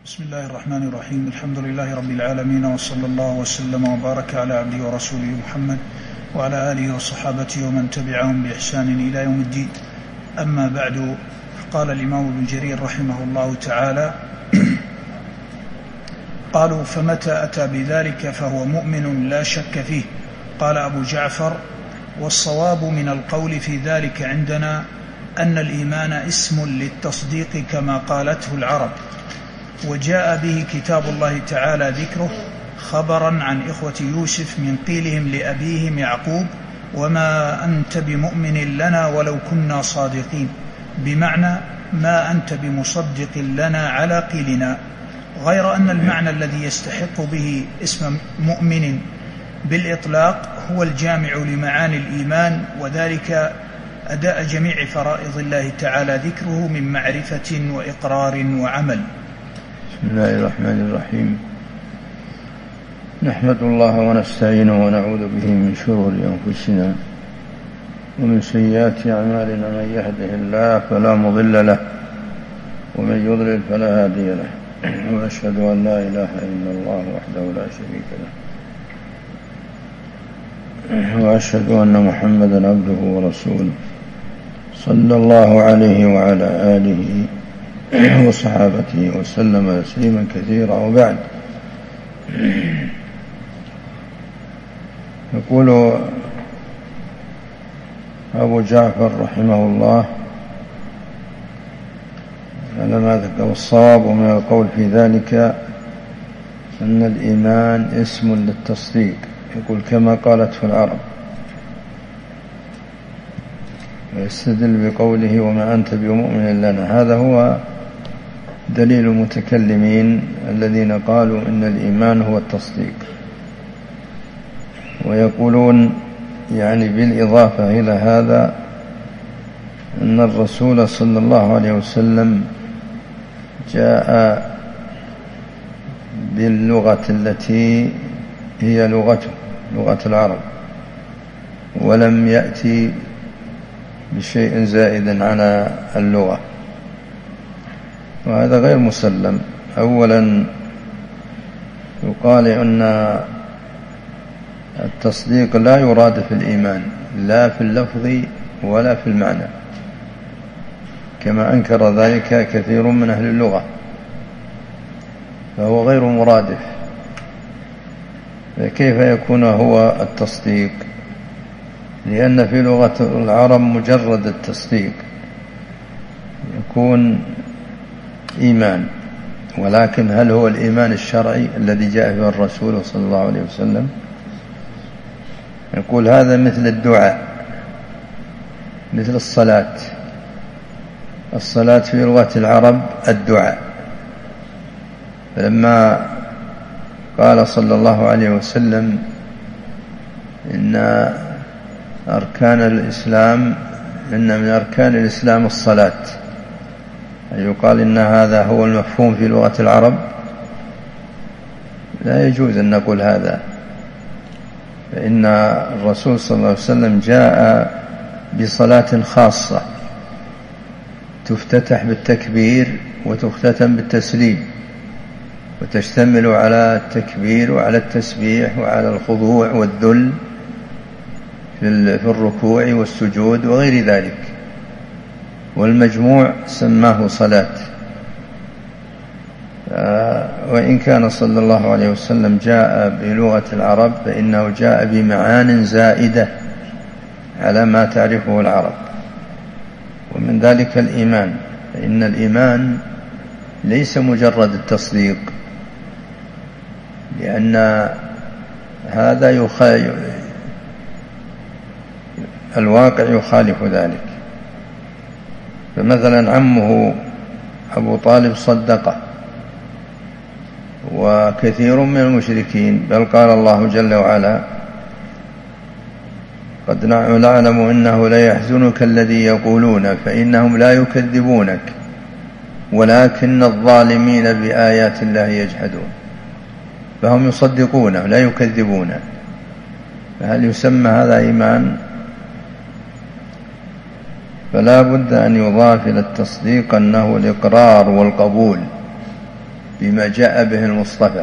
بسم الله الرحمن الرحيم. الحمد لله رب العالمين، وصلى الله وسلم وبارك على عبده ورسوله محمد وعلى آله وصحابته ومن تبعهم بإحسان إلى يوم الدين. أما بعد، قال الإمام ابن جرير رحمه الله تعالى: قالوا فمتى أتى بذلك فهو مؤمن لا شك فيه. قال أبو جعفر: والصواب من القول في ذلك عندنا أن الإيمان اسم للتصديق كما قالته العرب، وجاء به كتاب الله تعالى ذكره خبرا عن إخوة يوسف من قيلهم لأبيهم يعقوب: وما أنت بمؤمن لنا ولو كنا صادقين، بمعنى ما أنت بمصدق لنا على قيلنا، غير أن المعنى الذي يستحق به اسم مؤمن بالإطلاق هو الجامع لمعاني الإيمان، وذلك أداء جميع فرائض الله تعالى ذكره من معرفة وإقرار وعمل. بسم الله الرحمن الرحيم. نحمد الله ونستعينه ونعوذ به من شرور أنفسنا ومن سيئات أعمالنا، من يهده الله فلا مضل له ومن يضلل فلا هادي له، وأشهد أن لا إله إلا الله وحده لا شريك له، وأشهد أن محمدا عبده ورسوله صلى الله عليه وعلى آله وصحابته وسلم تسليما كثيرا. وبعد، يقول أبو جعفر رحمه الله على ما ذكر: الصواب من القول في ذلك أن الإيمان اسم للتصديق، يقول كما قالته العرب، ويستدل بقوله: وما أنت بمؤمن لنا. هذا هو دليل المتكلمين الذين قالوا إن الإيمان هو التصديق، ويقولون يعني بالإضافة إلى هذا أن الرسول صلى الله عليه وسلم جاء باللغة التي هي لغته، لغة العرب، ولم يأتي بشيء زائد على اللغة، وهذا غير مسلم. أولا، يقال أن التصديق لا يراد في الإيمان، لا في اللفظ ولا في المعنى، كما أنكر ذلك كثير من أهل اللغة، فهو غير مرادف. كيف يكون هو التصديق؟ لأن في لغة العرب مجرد التصديق يكون إيمان، ولكن هل هو الإيمان الشرعي الذي جاء به الرسول صلى الله عليه وسلم؟ يقول هذا مثل الدعاء، مثل الصلاة. الصلاة في لغة العرب الدعاء، فلما قال صلى الله عليه وسلم إن أركان الإسلام، إن من أركان الإسلام الصلاة، يقال إن هذا هو المفهوم في لغة العرب؟ لا يجوز أن نقول هذا، فإن الرسول صلى الله عليه وسلم جاء بصلاة خاصة تفتتح بالتكبير وتختتم بالتسليم، وتشتمل على التكبير وعلى التسبيح وعلى الخضوع والذل في الركوع والسجود وغير ذلك، والمجموع سماه صلاة. وإن كان صلى الله عليه وسلم جاء بلغة العرب، فإنه جاء بمعان زائدة على ما تعرفه العرب، ومن ذلك الإيمان، فإن الإيمان ليس مجرد التصديق، لأن هذا الواقع يخالف ذلك. فمثلا عمه أبو طالب صدقه، وكثير من المشركين، بل قال الله جل وعلا: قد نعلم إنه لا يحزنك الذي يقولون فإنهم لا يكذبونك ولكن الظالمين بآيات الله يجحدون. فهم يصدقونه لا يكذبونه، فهل يسمى هذا إيمان؟ فلا بد أن يضاف إلى التصديق أنه الإقرار والقبول بما جاء به المصطفى،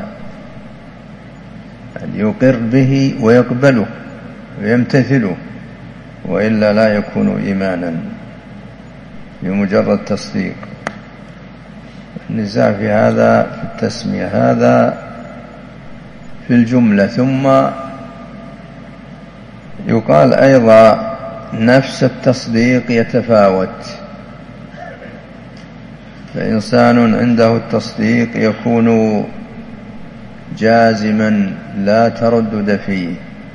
أن يقر به ويقبله ويمتثله، وإلا لا يكون إيمانا بمجرد تصديق. النزاع في هذا في التسمية هذا في الجملة. ثم يقال أيضا نفس التصديق يتفاوت، فإنسان عنده التصديق يكون جازما لا تردد فيه،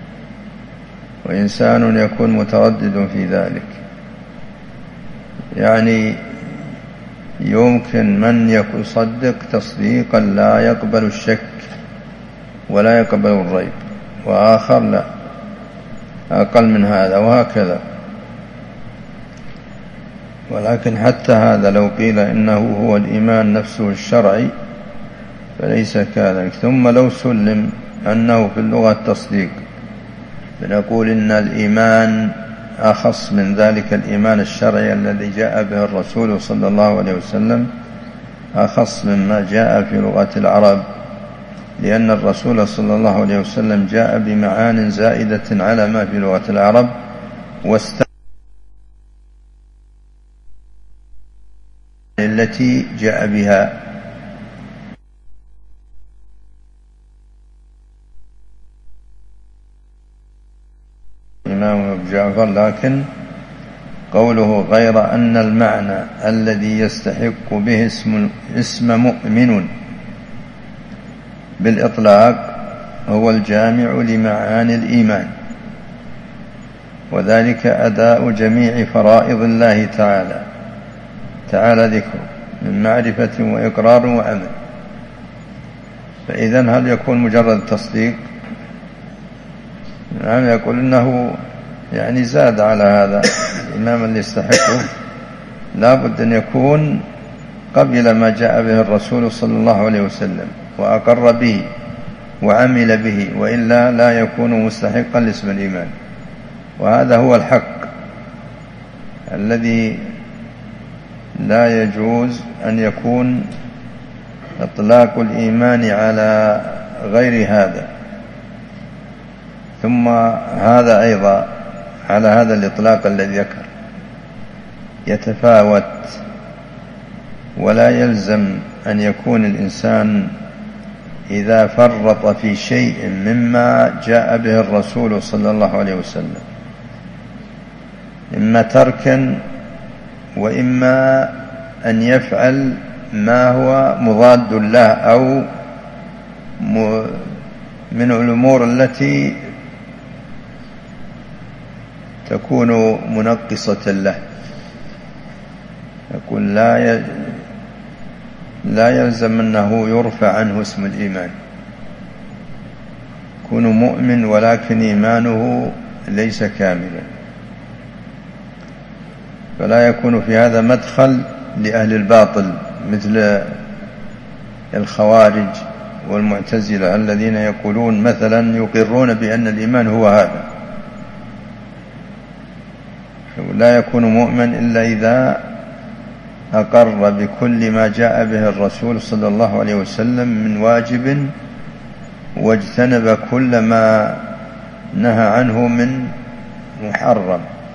وإنسان يكون متردد في ذلك. يعني يمكن من يصدق تصديقا لا يقبل الشك ولا يقبل الريب، وآخر لا، أقل من هذا، وهكذا. ولكن حتى هذا لو قيل إنه هو الإيمان نفسه الشرعي فليس كذلك. ثم لو سلم أنه في اللغة التصديق، بنقول إن الإيمان أخص من ذلك الإيمان الشرعي الذي جاء به الرسول صلى الله عليه وسلم، أخص مما جاء في لغة العرب، لأن الرسول صلى الله عليه وسلم جاء بمعان زائدة على ما في لغة العرب، التي جاء بها. الإمام أبو جعفر، لكن قوله غير أن المعنى الذي يستحق به اسم مؤمن بالإطلاق هو الجامع لمعاني الإيمان، وذلك أداء جميع فرائض الله تعالى ذكره من معرفة وإقرار وعمل. فإذن هل يكون مجرد تصديق؟ نعم، يقول إنه يعني زاد على هذا. الإمام اللي يستحقه لا بد أن يكون قبل ما جاء به الرسول صلى الله عليه وسلم وأقر به وعمل به، وإلا لا يكون مستحقا لاسم الإيمان. وهذا هو الحق الذي لا يجوز أن يكون إطلاق الإيمان على غير هذا. ثم هذا أيضا على هذا الإطلاق الذي ذكر يتفاوت، ولا يلزم أن يكون الإنسان إذا فرط في شيء مما جاء به الرسول صلى الله عليه وسلم، إما تركا وإما أن يفعل ما هو مضاد له أو من الأمور التي تكون منقصة له. يقول لا يلزم أنه يرفع عنه اسم الإيمان، يكون مؤمن ولكن إيمانه ليس كاملا، فلا يكون في هذا مدخل لأهل الباطل مثل الخوارج والمعتزلة الذين يقولون مثلا يقرون بأن الإيمان هو هذا. لا يكون مؤمن إلا إذا أقر بكل ما جاء به الرسول صلى الله عليه وسلم من واجب، واجتنب كل ما نهى عنه من محرم.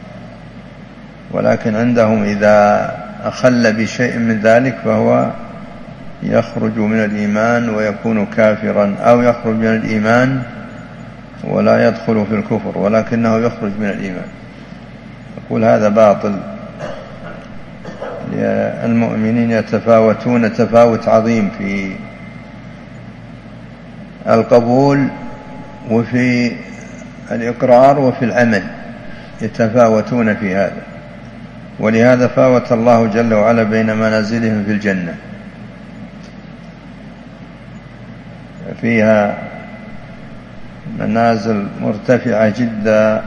ولكن عندهم إذا أخل بشيء من ذلك فهو يخرج من الإيمان ويكون كافرا، أو يخرج من الإيمان ولا يدخل في الكفر ولكنه يخرج من الإيمان. يقول هذا باطل. المؤمنين يتفاوتون تفاوت عظيم في القبول وفي الإقرار وفي العمل، يتفاوتون في هذا. ولهذا فاوت الله جل وعلا بين منازلهم في الجنة، فيها منازل مرتفعة جدا.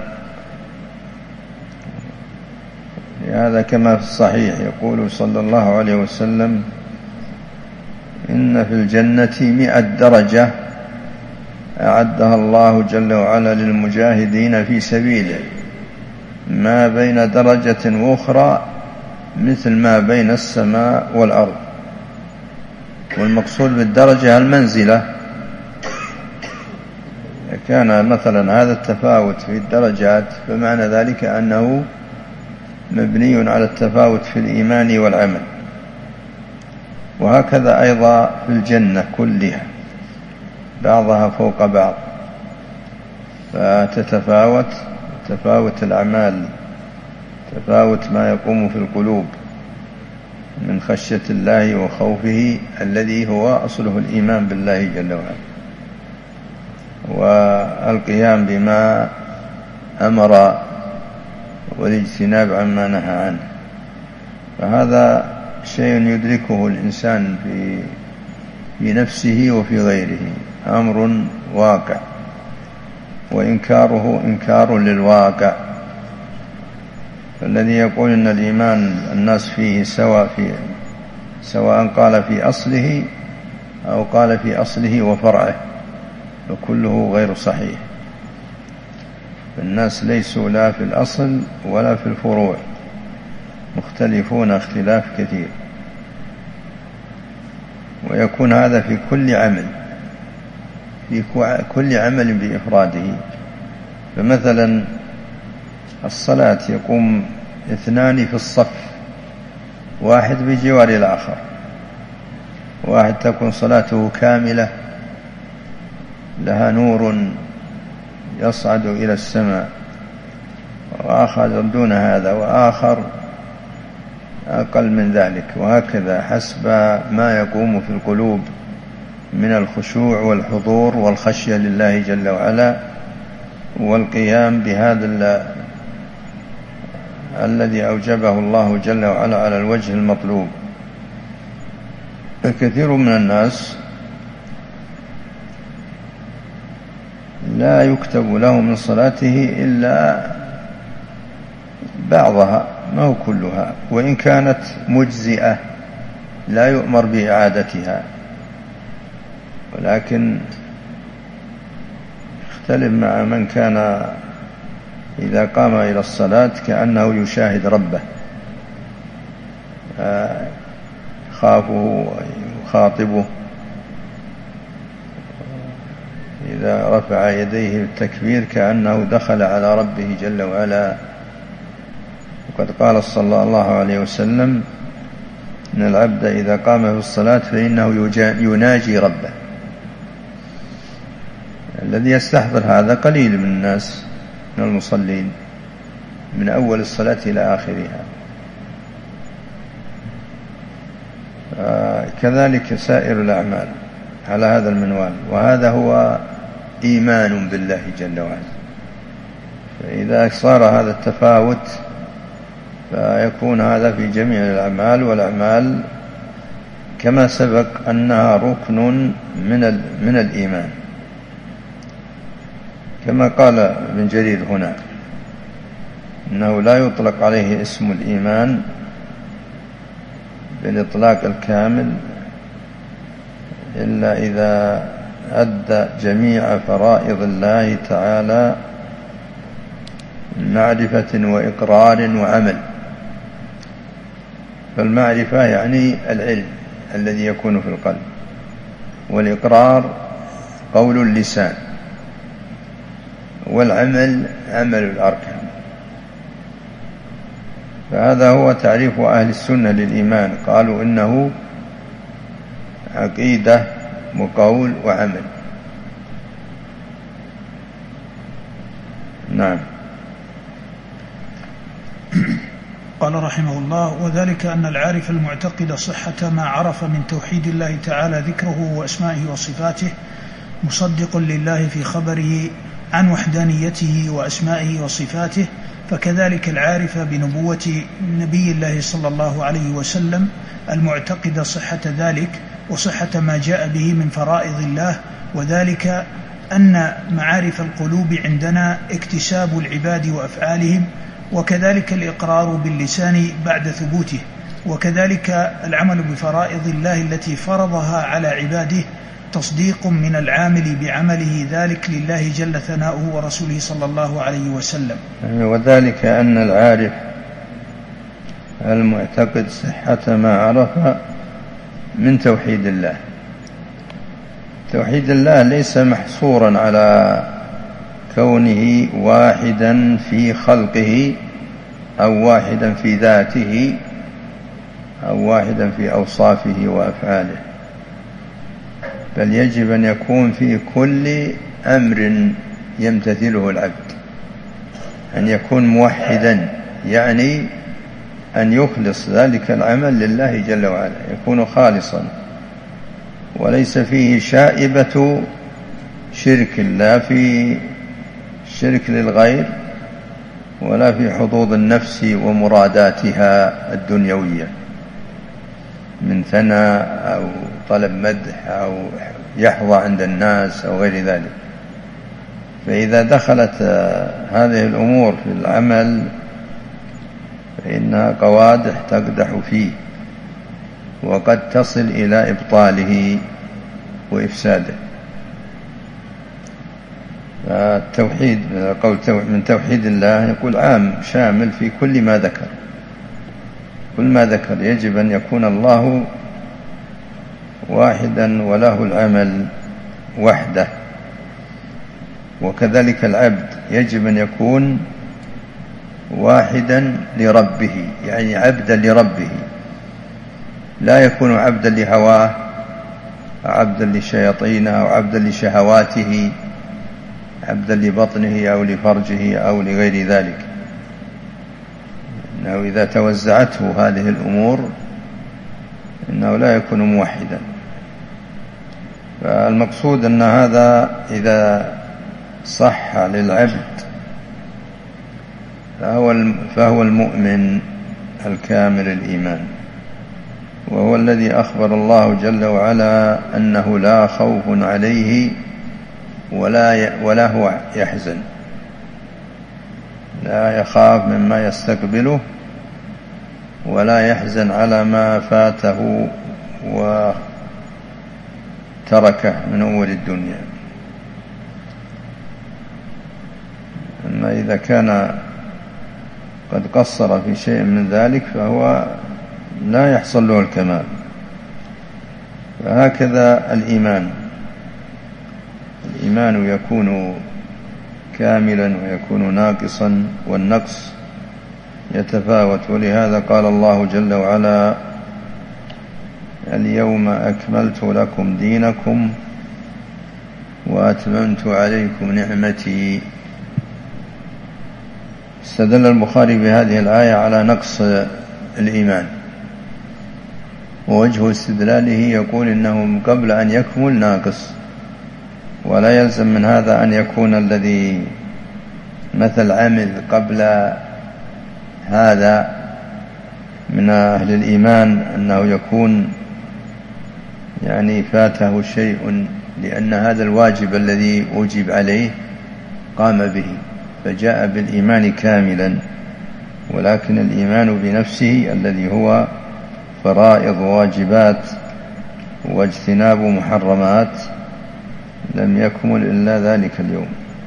هذا كما في الصحيح يقول صلى الله عليه وسلم إن في الجنة 100 درجة أعدها الله جل وعلا للمجاهدين في سبيله، ما بين درجة أخرى مثل ما بين السماء والأرض. والمقصود بالدرجة المنزلة. كان مثلا هذا التفاوت في الدرجات فمعنى ذلك أنه مبني على التفاوت في الإيمان والعمل. وهكذا أيضا في الجنة كلها بعضها فوق بعض، فتتفاوت تفاوت الأعمال، تفاوت ما يقوم في القلوب من خشية الله وخوفه الذي هو أصله الإيمان بالله جل وعلا، والقيام بما أمر والاجتناب عما نهى عنه. فهذا شيء يدركه الإنسان في نفسه وفي غيره، أمر واقع، وإنكاره إنكار للواقع. فالذي يقول إن الإيمان الناس فيه سواء قال في أصله أو قال في أصله وفرعه، فكله غير صحيح. الناس ليسوا لا في الأصل ولا في الفروع، مختلفون اختلاف كثير. ويكون هذا في كل عمل، في كل عمل بإفراده. فمثلا الصلاة يقوم اثنان في الصف، واحد بجوار الآخر، واحد تكون صلاته كاملة لها نور يصعد إلى السماء، وآخر دون هذا، وآخر أقل من ذلك، وهكذا حسب ما يقوم في القلوب من الخشوع والحضور والخشية لله جل وعلا، والقيام بهذا الذي أوجبه الله جل وعلا على الوجه المطلوب. الكثير من الناس لا يكتب له من صلاته إلا بعضها، ما هو كلها، وإن كانت مجزئة لا يؤمر بإعادتها، ولكن يختلف مع من كان إذا قام إلى الصلاة كأنه يشاهد ربه، خافه ويخاطبه، إذا رفع يديه بالتكبير كأنه دخل على ربه جل وعلا. وقد قال صلى الله عليه وسلم إن العبد إذا قام في الصلاة فإنه يناجي ربه. الذي يستحضر هذا قليل من الناس من المصلين من أول الصلاة إلى آخرها. كذلك سائر الأعمال على هذا المنوال، وهذا هو إيمان بالله جل وعلا. فإذا صار هذا التفاوت فيكون هذا في جميع الأعمال، والأعمال كما سبق أنها ركن من الإيمان، كما قال ابن جرير هنا إنه لا يطلق عليه اسم الإيمان بالإطلاق الكامل إلا إذا أدى جميع فرائض الله تعالى من معرفة وإقرار وعمل. فالمعرفة يعني العلم الذي يكون في القلب، والإقرار قول اللسان، والعمل عمل الأركان. فهذا هو تعريف أهل السنة للإيمان، قالوا إنه عقيدة وقول وعمل. نعم. قال رحمه الله: وذلك أن العارف المعتقد صحة ما عرف من توحيد الله تعالى ذكره وأسمائه وصفاته مصدق لله في خبره عن وحدانيته وأسمائه وصفاته، فكذلك العارف بنبوة نبي الله صلى الله عليه وسلم المعتقد صحة ذلك وصحة ما جاء به من فرائض الله. وذلك أن معارف القلوب عندنا اكتساب العباد وأفعالهم، وكذلك الإقرار باللسان بعد ثبوته، وكذلك العمل بفرائض الله التي فرضها على عباده تصديق من العامل بعمله ذلك لله جل ثناؤه ورسوله صلى الله عليه وسلم. وذلك أن العارف المعتقد صحة ما عرف من توحيد الله. توحيد الله ليس محصورا على كونه واحدا في خلقه أو واحدا في ذاته أو واحدا في أوصافه وأفعاله، بل يجب أن يكون في كل أمر يمتثله العبد، أن يكون موحدا، يعني أن يخلص ذلك العمل لله جل وعلا، يكون خالصا وليس فيه شائبة شرك، لا في شرك للغير ولا في حظوظ النفس ومراداتها الدنيوية من ثناء أو طلب مدح أو يحظى عند الناس أو غير ذلك. فإذا دخلت هذه الأمور في العمل فإنها قوادح تقدح فيه، وقد تصل إلى إبطاله وإفساده. فالتوحيد من توحيد الله يقول عام شامل في كل ما ذكر، كل ما ذكر يجب أن يكون الله واحدا وله العمل وحده. وكذلك العبد يجب أن يكون واحدا لربه، يعني عبدا لربه، لا يكون عبدا لهواه أو عبدا لشياطينه أو عبدا لشهواته، عبدا لبطنه أو لفرجه أو لغير ذلك، إنه إذا توزعته هذه الأمور إنه لا يكون موحدا. فالمقصود أن هذا إذا صح للعبد فهو المؤمن الكامل الإيمان، وهو الذي أخبر الله جل وعلا أنه لا خوف عليه ولا هو يحزن، لا يخاف مما يستقبله ولا يحزن على ما فاته وتركه من أمور الدنيا. أما إذا كان قد قصر في شيء من ذلك فهو لا يحصل له الكمال. فهكذا الإيمان يكون كاملا ويكون ناقصا، والنقص يتفاوت. ولهذا قال الله جل وعلا: اليوم أكملت لكم دينكم وأتممت عليكم نعمتي. استدل البخاري بهذه الآية على نقص الإيمان، ووجه استدلاله يقول إنه قبل أن يكمل ناقص، ولا يلزم من هذا أن يكون الذي مثل عمل قبل هذا من أهل الإيمان أنه يكون يعني فاته شيء، لأن هذا الواجب الذي أوجب عليه قام به فجاء بالإيمان كاملا. ولكن الإيمان بنفسه الذي هو فرائض وواجبات واجتناب محرمات لم يكمل إلا ذلك اليوم،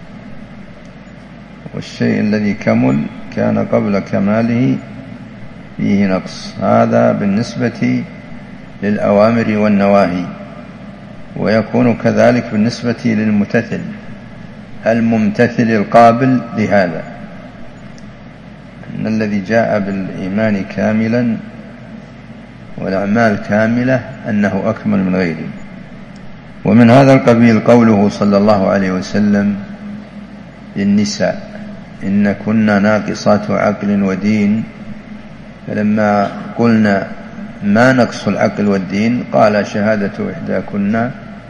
والشيء الذي كمل كان قبل كماله فيه نقص. هذا بالنسبة للأوامر والنواهي، ويكون كذلك بالنسبة للممتثل الممتثل القابل لهذا، أن الذي جاء بالإيمان كاملا والأعمال كاملة أنه أكمل من غيره. ومن هذا القبيل قوله صلى الله عليه وسلم للنساء: إن كنا ناقصات عقل ودين. فلما قلنا ما نقص العقل والدين قال: شهادة إحداكن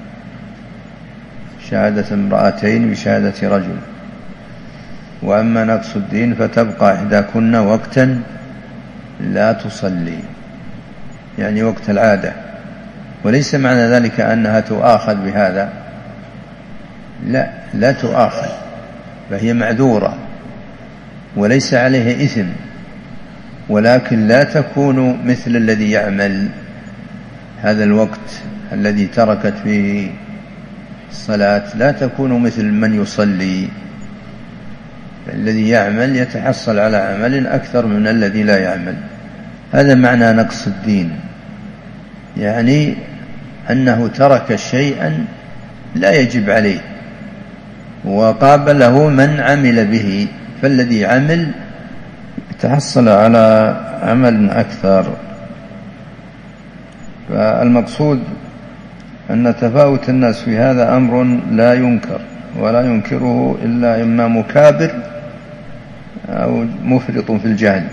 شهادة امرأتين بشهادة رجل، وأما نقص الدين فتبقى إحداكن وقتا لا تصلي، يعني وقت العادة. وليس معنى ذلك أنها تؤاخذ بهذا، لا تؤاخذ، فهي معذورة وليس عليها إثم، ولكن لا تكون مثل الذي يعمل هذا الوقت الذي تركت فيه الصلاة، لا تكون مثل من يصلي. الذي يعمل يتحصل على عمل أكثر من الذي لا يعمل. هذا معنى نقص الدين. يعني أنه ترك شيئا لا يجب عليه وقابله من عمل به، فالذي عمل تحصل على عمل أكثر. فالمقصود أن تفاوت الناس في هذا أمر لا ينكر ولا ينكره إلا إما مكابر أو مفرط في الجهل.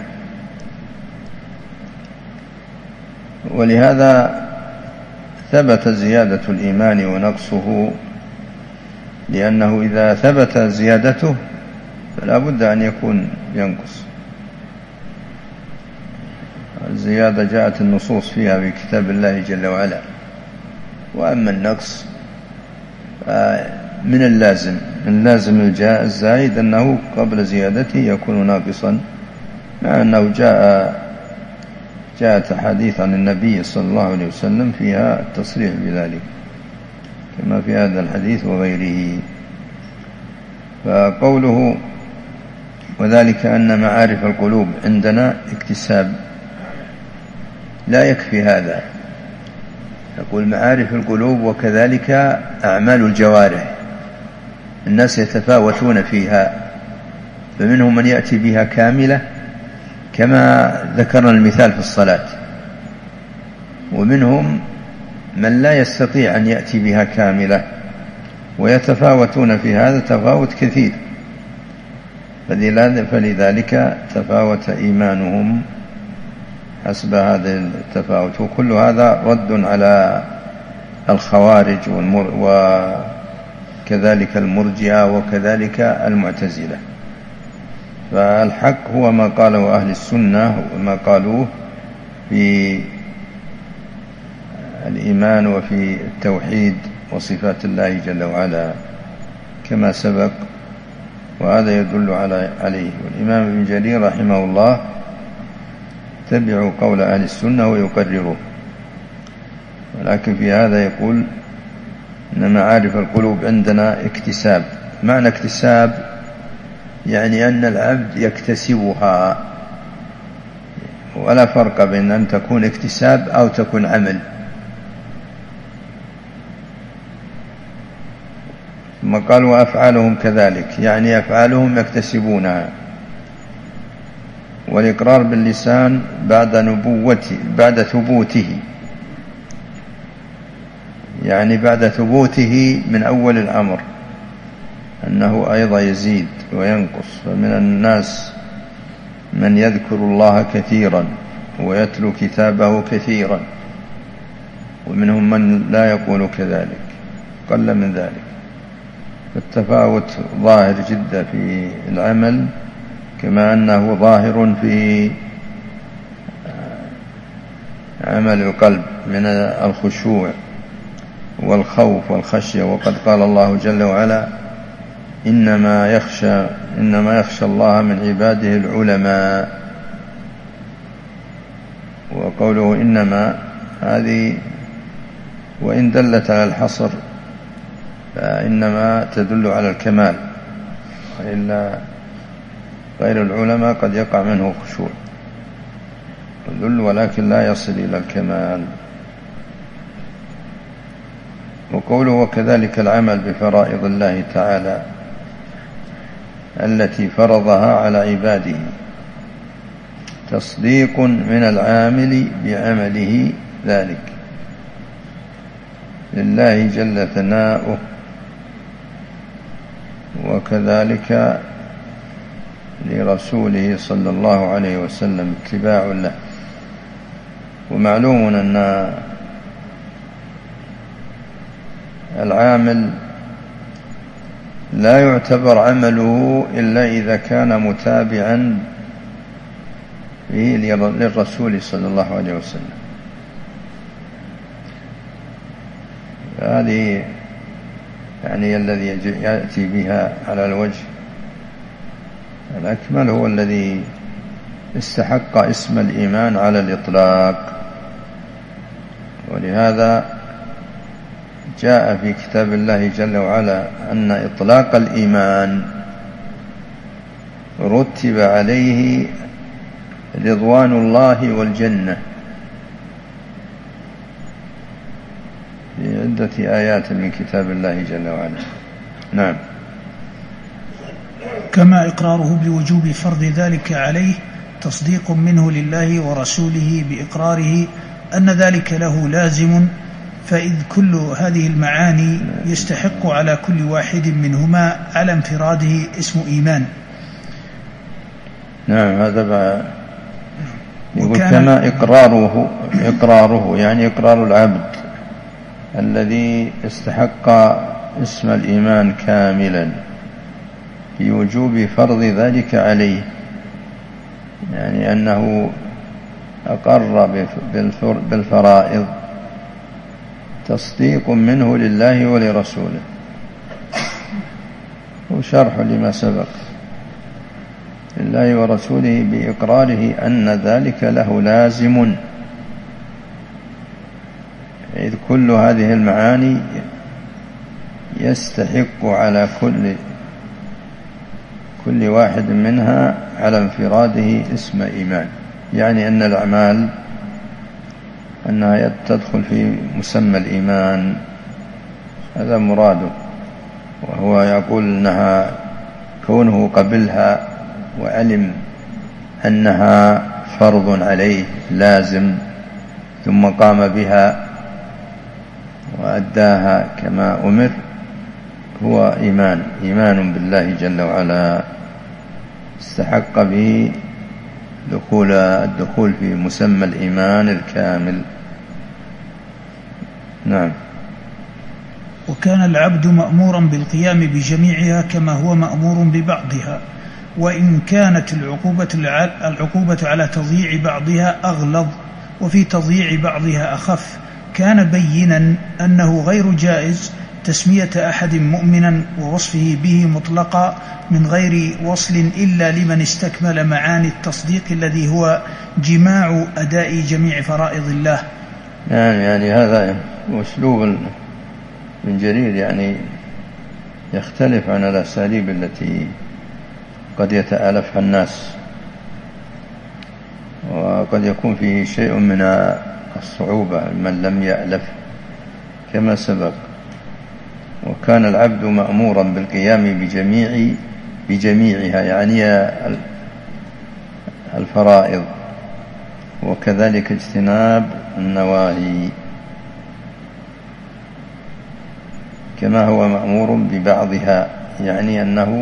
ولهذا ثبت زيادة الإيمان ونقصه، لأنه إذا ثبت زيادته فلا بد أن يكون ينقص. الزيادة جاءت النصوص فيها في كتاب الله جل وعلا، وأما النقص من اللازم الزائد أنه قبل زيادته يكون ناقصا، مع أنه جاءت حديث عن النبي صلى الله عليه وسلم فيها التصريح بذلك كما في هذا الحديث وغيره. فقوله وذلك أن معارف القلوب عندنا اكتساب لا يكفي هذا، يقول معارف القلوب وكذلك أعمال الجوارح، الناس يتفاوتون فيها، فمنهم من يأتي بها كاملة كما ذكرنا المثال في الصلاة، ومنهم من لا يستطيع أن يأتي بها كاملة، ويتفاوتون في هذا تفاوت كثير، فلذلك تفاوت إيمانهم حسب هذا التفاوت. وكل هذا رد على الخوارج وكذلك المرجئة وكذلك المعتزلة. فالحق هو ما قاله أهل السنة وما قالوه في الإيمان وفي التوحيد وصفات الله جل وعلا كما سبق، وهذا يدل عليه. والإمام ابن جرير رحمه الله تبع قول أهل السنة ويقرره، ولكن في هذا يقول إن معارف القلوب عندنا اكتساب. معنى اكتساب يعني أن العبد يكتسبها، ولا فرق بين أن تكون اكتساب أو تكون عمل. ثم قال وأفعالهم كذلك، يعني أفعالهم يكتسبونها. والإقرار باللسان بعد ثبوته، يعني بعد ثبوته من أول الأمر أنه أيضا يزيد وينقص. فمن الناس من يذكر الله كثيرا ويتلو كتابه كثيرا، ومنهم من لا يقول كذلك، قل من ذلك. فالتفاوت ظاهر جدا في العمل، كما أنه ظاهر في عمل القلب من الخشوع والخوف والخشية. وقد قال الله جل وعلا إنما يخشى الله من عباده العلماء. وقوله إنما هذه وإن دلت على الحصر فإنما تدل على الكمال، وإلا غير العلماء قد يقع منه خشوع يدل ولكن لا يصل إلى الكمال. وقوله وكذلك العمل بفرائض الله تعالى التي فرضها على عباده تصديق من العامل بعمله ذلك لله جل ثناؤه، وكذلك لرسوله صلى الله عليه وسلم اتباع له. ومعلوم أن العامل لا يعتبر عمله إلا إذا كان متابعا به للرسول صلى الله عليه وسلم. هذه يعني الذي يأتي بها على الوجه الأكمل هو الذي استحق اسم الإيمان على الإطلاق. ولهذا جاء في كتاب الله جل وعلا أن إطلاق الإيمان رتب عليه رضوان الله والجنة، آيات من كتاب الله جل وعلا. نعم. كما إقراره بوجوب فرض ذلك عليه تصديق منه لله ورسوله بإقراره أن ذلك له لازم، فإذ كل هذه المعاني يستحق على كل واحد منهما على انفراده اسم إيمان. نعم. هذا يقول كما إقراره يعني إقرار العبد الذي استحق اسم الإيمان كاملا بوجوب فرض ذلك عليه، يعني أنه أقر بالفرائض تصديق منه لله ولرسوله، وشرح لما سبق، لله ورسوله بإقراره أن ذلك له لازم، إذ كل هذه المعاني يستحق على كل واحد منها على انفراده اسم إيمان، يعني أن الأعمال أنها تدخل في مسمى الإيمان، هذا مراده. وهو يقول أنها كونه قبلها وعلم أنها فرض عليه لازم ثم قام بها وأداها كما أمر، هو إيمان بالله جل وعلا، استحق به الدخول في مسمى الإيمان الكامل. نعم. وكان العبد مأمورا بالقيام بجميعها كما هو مأمور ببعضها، وإن كانت العقوبة على تضييع بعضها أغلظ وفي تضييع بعضها أخف، كان بينا أنه غير جائز تسمية أحد مؤمنا ووصفه به مطلقا من غير وصل إلا لمن استكمل معاني التصديق الذي هو جماع أداء جميع فرائض الله. يعني هذا أسلوب من جرير، يعني يختلف عن الأساليب التي قد يتآلفها الناس، وقد يكون فيه شيء من الصعوبة من لم يألف كما سبق. وكان العبد مأمورا بالقيام بجميعها يعني الفرائض، وكذلك اجتناب النواهي، كما هو مأمور ببعضها، يعني أنه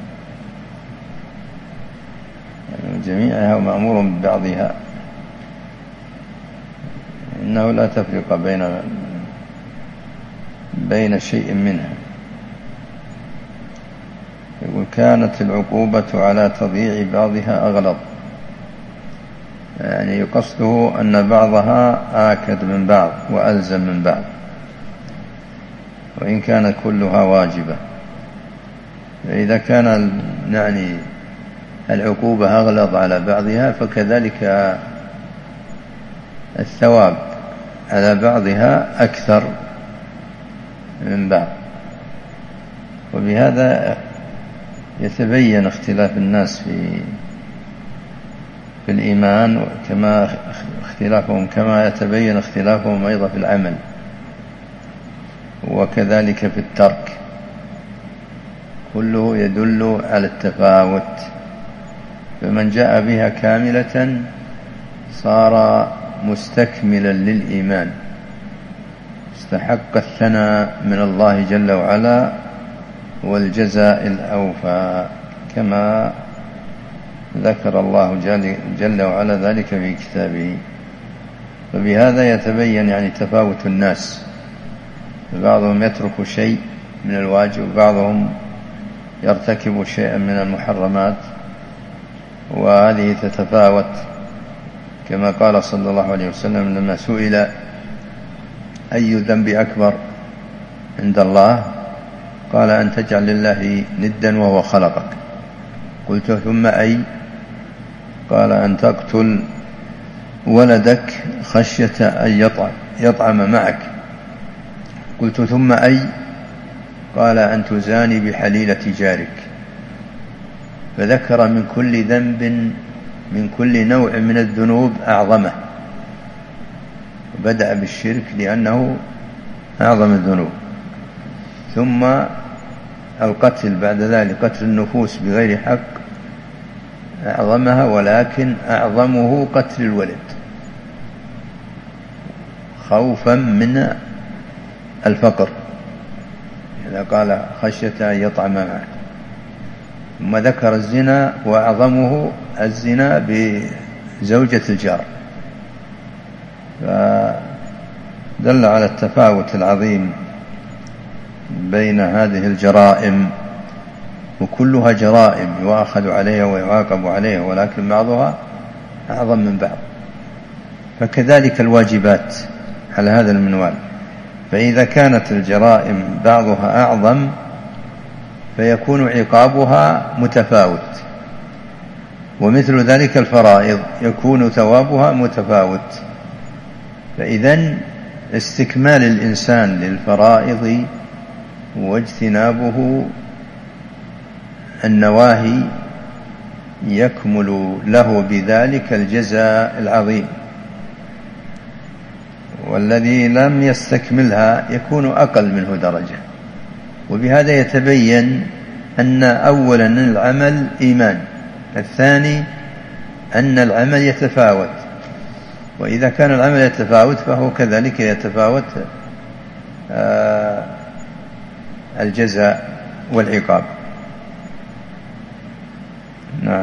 جميعها ومأمور ببعضها، إنه لا تفرق بين شيء منها. يقول كانت العقوبة على تضييع بعضها أغلظ، يعني يقصده أن بعضها آكد من بعض وألزم من بعض، وإن كانت كلها واجبة. فإذا كان يعني العقوبة أغلظ على بعضها، فكذلك الثواب على بعضها أكثر من بعض. وبهذا يتبين اختلاف الناس في الإيمان، كما يتبين اختلافهم أيضا في العمل، وكذلك في الترك، كله يدل على التفاوت. فمن جاء بها كاملة صار مستكملا للإيمان، استحق الثناء من الله جل وعلا والجزاء الأوفى، كما ذكر الله جل وعلا ذلك في كتابه. فبهذا يتبين يعني تفاوت الناس، بعضهم يترك شيء من الواجب، وبعضهم يرتكب شيئا من المحرمات، وهذه تتفاوت، كما قال صلى الله عليه وسلم لما سئل أي ذنب أكبر عند الله، قال أن تجعل لله ندا وهو خلقك. قلت ثم أي؟ قال أن تقتل ولدك خشية أن يطعم معك. قلت ثم أي؟ قال أن تزاني بحليلة جارك. فذكر من كل ذنب، من كل نوع من الذنوب أعظمه، وبدأ بالشرك لأنه أعظم الذنوب. ثم القتل بعد ذلك، قتل النفوس بغير حق أعظمها، ولكن أعظمه قتل الولد خوفا من الفقر، إذا قال خشية أن يطعم معه. ثم ذكر الزنا وأعظمه الزنا بزوجة الجار، فدل على التفاوت العظيم بين هذه الجرائم، وكلها جرائم يؤاخذ عليها ويعاقب عليها، ولكن بعضها أعظم من بعض. فكذلك الواجبات على هذا المنوال، فإذا كانت الجرائم بعضها أعظم فيكون عقابها متفاوت، ومثل ذلك الفرائض يكون ثوابها متفاوت. فإذن استكمال الإنسان للفرائض واجتنابه النواهي يكمل له بذلك الجزاء العظيم، والذي لم يستكملها يكون أقل منه درجة. وبهذا يتبين أن أولا العمل إيمان، الثاني أن العمل يتفاوت، وإذا كان العمل يتفاوت فهو كذلك يتفاوت الجزاء والعقاب. نعم.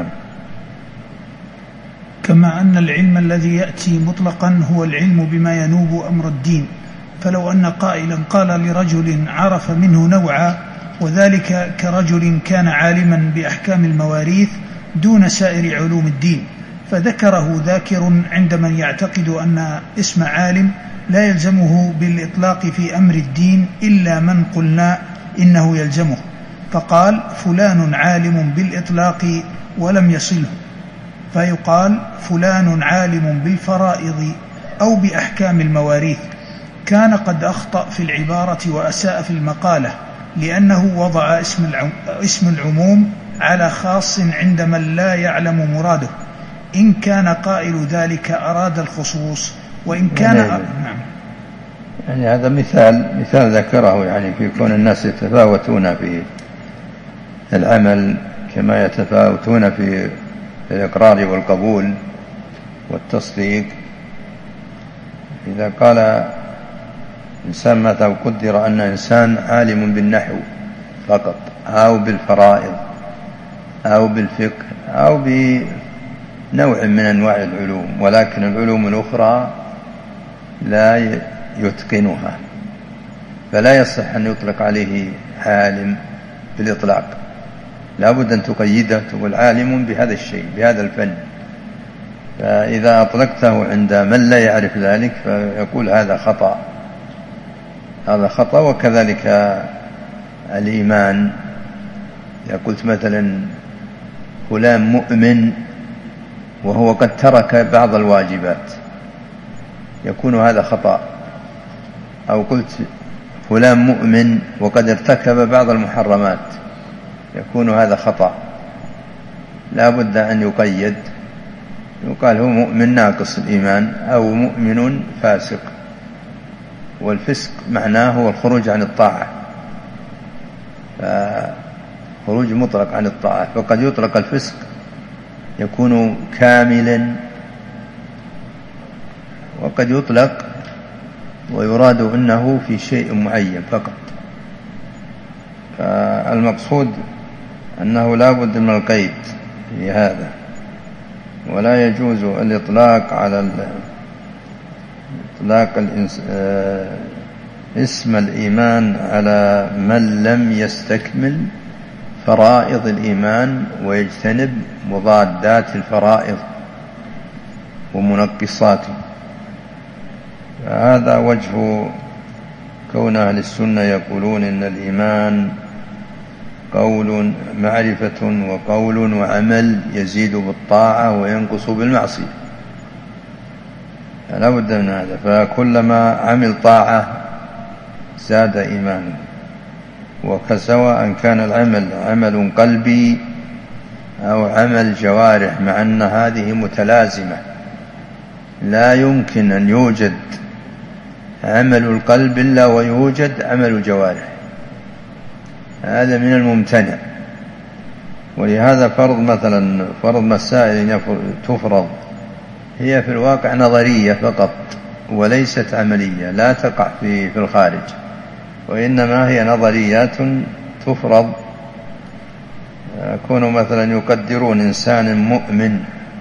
كما أن العلم الذي يأتي مطلقا هو العلم بما ينوب أمر الدين، فلو أن قائلا قال لرجل عرف منه نوعا، وذلك كرجل كان عالما بأحكام المواريث دون سائر علوم الدين، فذكره ذاكر عند من يعتقد أن اسم عالم لا يلزمه بالإطلاق في أمر الدين إلا من قلنا إنه يلزمه، فقال فلان عالم بالإطلاق ولم يصله، فيقال فلان عالم بالفرائض أو بأحكام المواريث، كان قد أخطأ في العبارة وأساء في المقالة، لأنه وضع اسم العموم على خاص عند من لا يعلم مراده، إن كان قائل ذلك أراد الخصوص، وإن كان نعم. يعني هذا مثال ذكره، يعني في كون الناس يتفاوتون في العمل كما يتفاوتون في الإقرار والقبول والتصديق. إذا قال إنسان متى قدر أن إنسان عالم بالنحو فقط أو بالفرائض أو بالفقه أو بنوع من أنواع العلوم، ولكن العلوم الأخرى لا يتقنها، فلا يصح أن يطلق عليه عالم بالإطلاق، لا بد أن تقيده، تقول عالم بهذا الشيء بهذا الفن. فإذا أطلقته عند من لا يعرف ذلك فيقول هذا خطأ، هذا خطأ. وكذلك الإيمان، إذا قلت مثلا فلان مؤمن وهو قد ترك بعض الواجبات يكون هذا خطأ، أو قلت فلان مؤمن وقد ارتكب بعض المحرمات يكون هذا خطأ. لا بد أن يقيد، يقال هو مؤمن ناقص الإيمان أو مؤمن فاسق، والفسق معناه هو الخروج عن الطاعة، خروج مطلق عن الطاعة. فقد يطلق الفسق يكون كاملا، وقد يطلق ويراد أنه في شيء معين فقط. فالمقصود أنه لا بد من القيد في هذا، ولا يجوز الإطلاق على إطلاق اسم الإيمان على من لم يستكمل فرائض الإيمان ويجتنب مضادات الفرائض ومنقصاته. هذا وجه كون أهل السنة يقولون إن الإيمان قول معرفة وقول وعمل، يزيد بالطاعة وينقص بالمعصية، لا بد من هذا. فكلما عمل طاعة زاد إيمانه، وكسواء كان العمل عمل قلبي أو عمل جوارح، مع أن هذه متلازمة، لا يمكن أن يوجد عمل القلب إلا ويوجد عمل الجوارح، هذا من الممتنع. ولهذا فرض مثلا فرض مسائل تفرض هي في الواقع نظرية فقط وليست عملية، لا تقع في الخارج، وإنما هي نظريات تفرض. يكون مثلا يقدرون إنسان مؤمن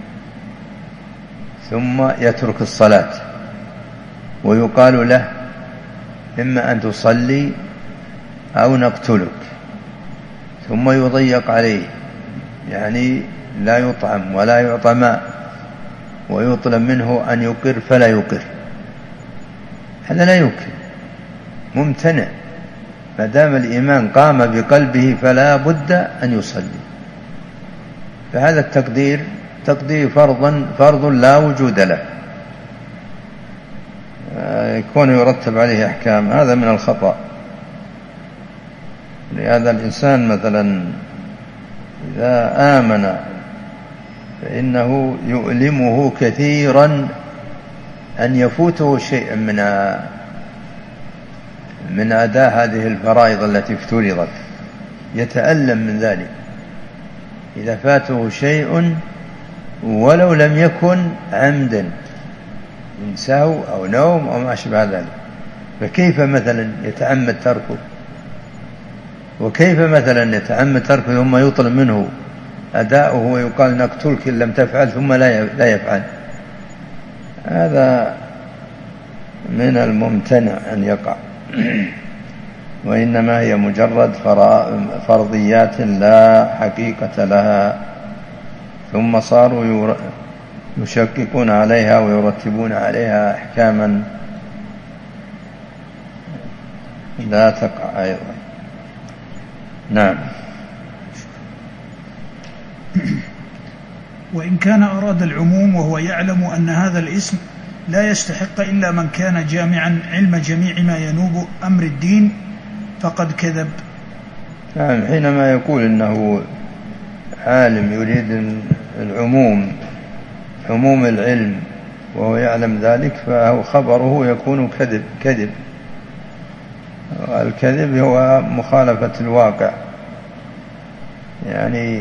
ثم يترك الصلاة ويقال له إما أن تصلي أو نقتلك، ثم يضيق عليه، يعني لا يطعم ولا يعطى ماء، ويطلب منه أن يقر فلا يقر، هذا لا يمكن، ممتنع. ما دام الإيمان قام بقلبه فلا بد أن يصلي، فهذا التقدير تقدير فرض لا وجود له، يكون يرتب عليه أحكام، هذا من الخطأ. لهذا الإنسان مثلا إذا آمن فإنه يؤلمه كثيرا أن يفوته شيء من أداء هذه الفرائض التي افترضت، يتألم من ذلك إذا فاته شيء ولو لم يكن عمدا من سهو أو نوم أو ما أشبه ذلك، فكيف مثلا يتعمد تركه؟ وكيف مثلا يتعمد تركه ثم يطلب منه أداؤه ويقال نقتلك إن لم تفعل ثم لا يفعل؟ هذا من الممتنع أن يقع، وإنما هي مجرد فرضيات لا حقيقة لها، ثم صاروا يشككون عليها ويرتبون عليها أحكاما لا تقع أيضا. نعم. وإن كان أراد العموم وهو يعلم أن هذا الاسم لا يستحق إلا من كان جامعا علم جميع ما ينوب أمر الدين فقد كذب. نعم، حينما يقول إنه عالم يريد العموم، عموم العلم، وهو يعلم ذلك، فهو خبره يكون كذب. الكذب هو مخالفة الواقع، يعني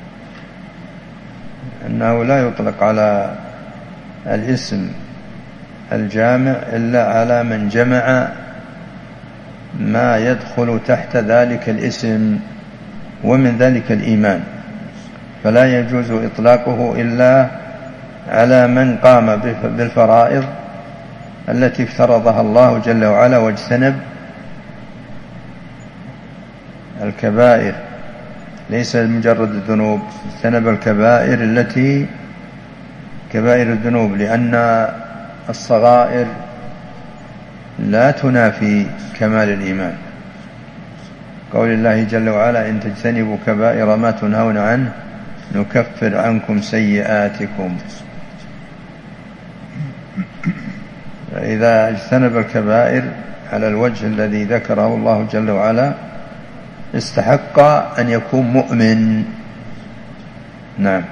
أنه لا يطلق على الاسم الجامع إلا على من جمع ما يدخل تحت ذلك الاسم، ومن ذلك الإيمان، فلا يجوز إطلاقه إلا على من قام بالفرائض التي افترضها الله جل وعلا واجتنب الكبائر، ليس مجرد الذنوب، اجتنب الكبائر التي كبائر الذنوب، لأن الصغائر لا تنافي كمال الإيمان. قول الله جل وعلا إن تجتنبوا كبائر ما تنهون عنه نكفر عنكم سيئاتكم. فإذا اجتنب الكبائر على الوجه الذي ذكره الله جل وعلا استحق أن يكون مؤمن. نعم.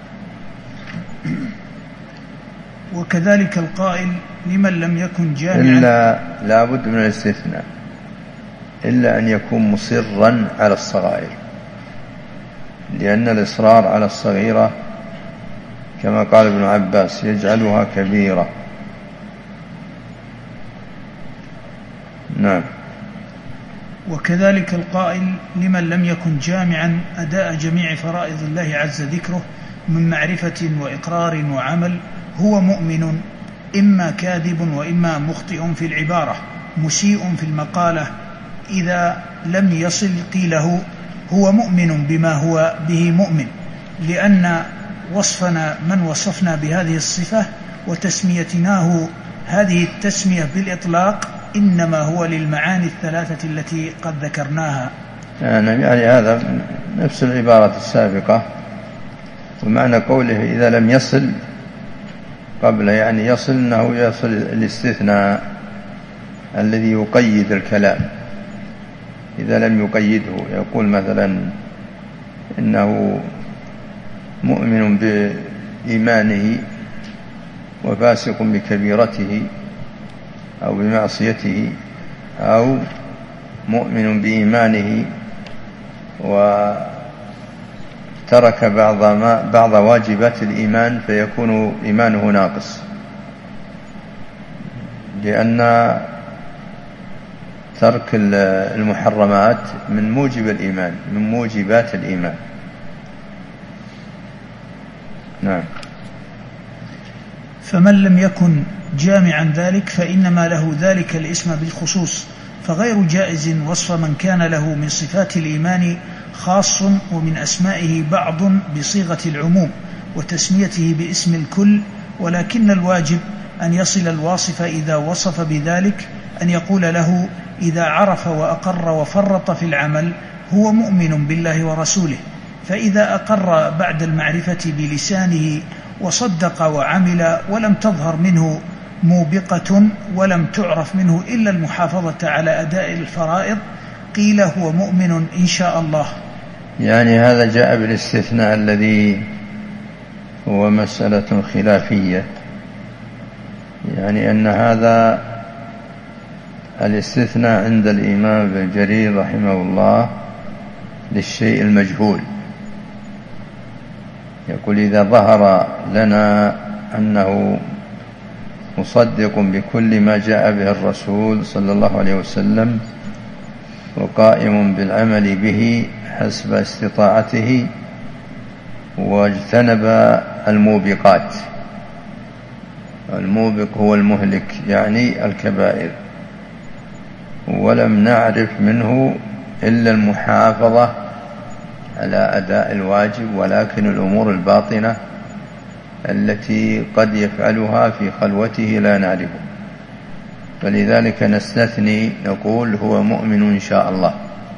وكذلك القائل لمن لم يكن جامعا إلا لا بد من الاستثناء، إلا أن يكون مصرا على الصغائر، لأن الإصرار على الصغيرة كما قال ابن عباس يجعلها كبيرة. نعم. وكذلك القائل لمن لم يكن جامعا أداء جميع فرائض الله عز ذكره من معرفة وإقرار وعمل هو مؤمن، إما كاذب وإما مخطئ في العبارة مسيء في المقالة. إذا لم يصل قيله هو مؤمن بما هو به مؤمن، لأن وصفنا من وصفنا بهذه الصفة وتسميتناه هذه التسمية بالإطلاق إنما هو للمعاني الثلاثة التي قد ذكرناها. يعني هذا نفس العبارة السابقة، ومعنى قوله إذا لم يصل قبل، يعني يصل أنه يصل الاستثناء الذي يقيد الكلام. إذا لم يقيده يقول مثلا إنه مؤمن بإيمانه وفاسق بكبيرته، أو بمعصيته، أو مؤمن بإيمانه وترك بعض واجبات الإيمان فيكون إيمانه ناقص، لأن ترك المحرمات من موجب الإيمان، من موجبات الإيمان. نعم. فمن لم يكن جامعا ذلك فإنما له ذلك الاسم بالخصوص، فغير جائز وصف من كان له من صفات الإيمان خاص ومن أسمائه بعض بصيغة العموم وتسميته باسم الكل، ولكن الواجب أن يصل الواصف إذا وصف بذلك أن يقول له إذا عرف وأقر وفرط في العمل هو مؤمن بالله ورسوله، فإذا أقر بعد المعرفة بلسانه وصدق وعمل ولم تظهر منه موبقة ولم تعرف منه إلا المحافظة على أداء الفرائض قيل هو مؤمن إن شاء الله. يعني هذا جاء بالاستثناء الذي هو مسألة خلافية، يعني أن هذا الاستثناء عند الإمام ابن جرير رحمه الله للشيء المجهول، يقول إذا ظهر لنا أنه مصدق بكل ما جاء به الرسول صلى الله عليه وسلم وقائم بالعمل به حسب استطاعته واجتنب الموبقات، الموبق هو المهلك يعني الكبائر، ولم نعرف منه إلا المحافظة على أداء الواجب، ولكن الأمور الباطنة التي قد يفعلها في خلوته لا نعرفه، فلذلك نستثني نقول هو مؤمن إن شاء الله،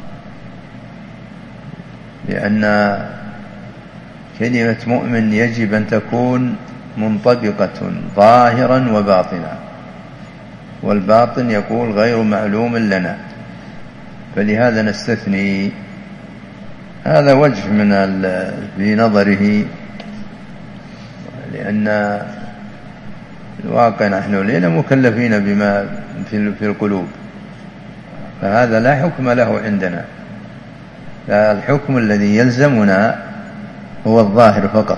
لأن كلمة مؤمن يجب أن تكون منطبقة ظاهرا وباطنا، والباطن يقول غير معلوم لنا، فلهذا نستثني. هذا وجه من في نظره، لأن الواقع نحن لينا مكلفين بما في القلوب، فهذا لا حكم له عندنا، الحكم الذي يلزمنا هو الظاهر فقط.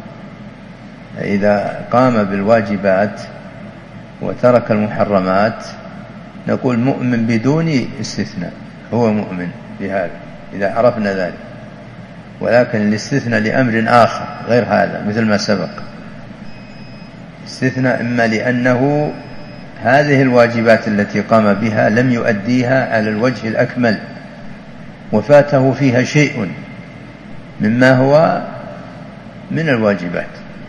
إذا قام بالواجبات وترك المحرمات نقول مؤمن بدون استثناء، هو مؤمن بهذا إذا عرفنا ذلك، ولكن الاستثناء لأمر آخر غير هذا، مثل ما سبق، استثناء إما لأنه هذه الواجبات التي قام بها لم يؤديها على الوجه الأكمل وفاته فيها شيء مما هو من الواجبات،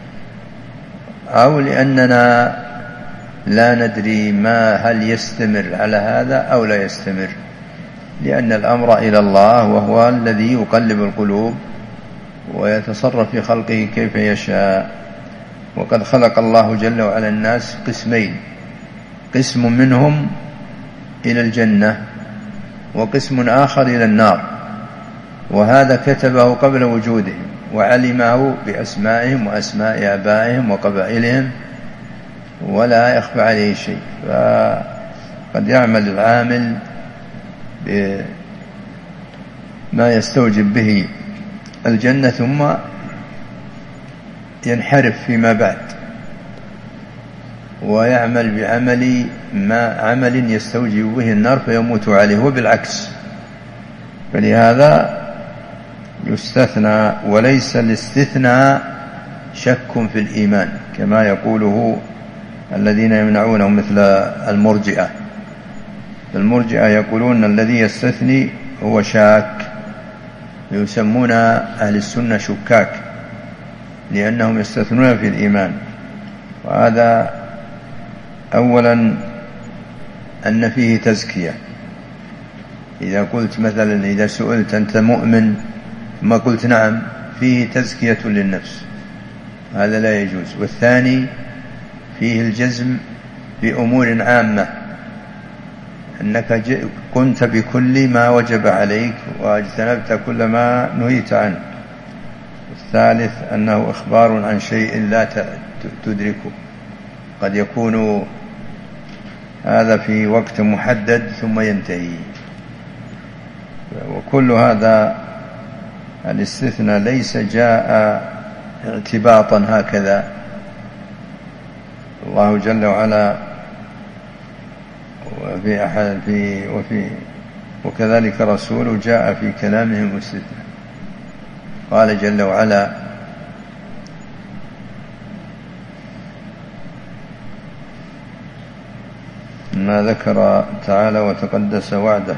أو لأننا لا ندري هل يستمر على هذا أو لا يستمر، لأن الأمر إلى الله وهو الذي يقلب القلوب ويتصرف في خلقه كيف يشاء. وقد خلق الله جل وعلا الناس قسمين، قسم منهم إلى الجنة وقسم آخر إلى النار، وهذا كتبه قبل وجودهم وعلمه بأسمائهم وأسماء آبائهم وقبائلهم ولا يخفى عليه شيء، فقد يعمل العامل بما يستوجب به الجنة ثم ينحرف فيما بعد ويعمل بعمل عمل يستوجب به النار فيموت عليه، وبالعكس. فلهذا يستثنى، وليس الاستثناء شك في الإيمان كما يقوله الذين يمنعونه مثل المرجئة. المرجئة يقولون الذي يستثني هو شاك، يسمون أهل السنة شكاك لأنهم يستثنون في الإيمان. وهذا أولا أن فيه تزكية، إذا قلت مثلا إذا سئلت أنت مؤمن ما قلت نعم، فيه تزكية للنفس، هذا لا يجوز. والثاني فيه الجزم بأمور عامة، أنك كنت بكل ما وجب عليك واجتنبت كل ما نهيت عنه. الثالث أنه إخبار عن شيء لا تدركه، قد يكون هذا في وقت محدد ثم ينتهي. وكل هذا الاستثناء ليس جاء اعتباطا هكذا. الله جل وعلا وكذلك رسوله جاء في كلامهم استثناء. قال جل وعلا: ما ذكر تعالى وتقدس وعده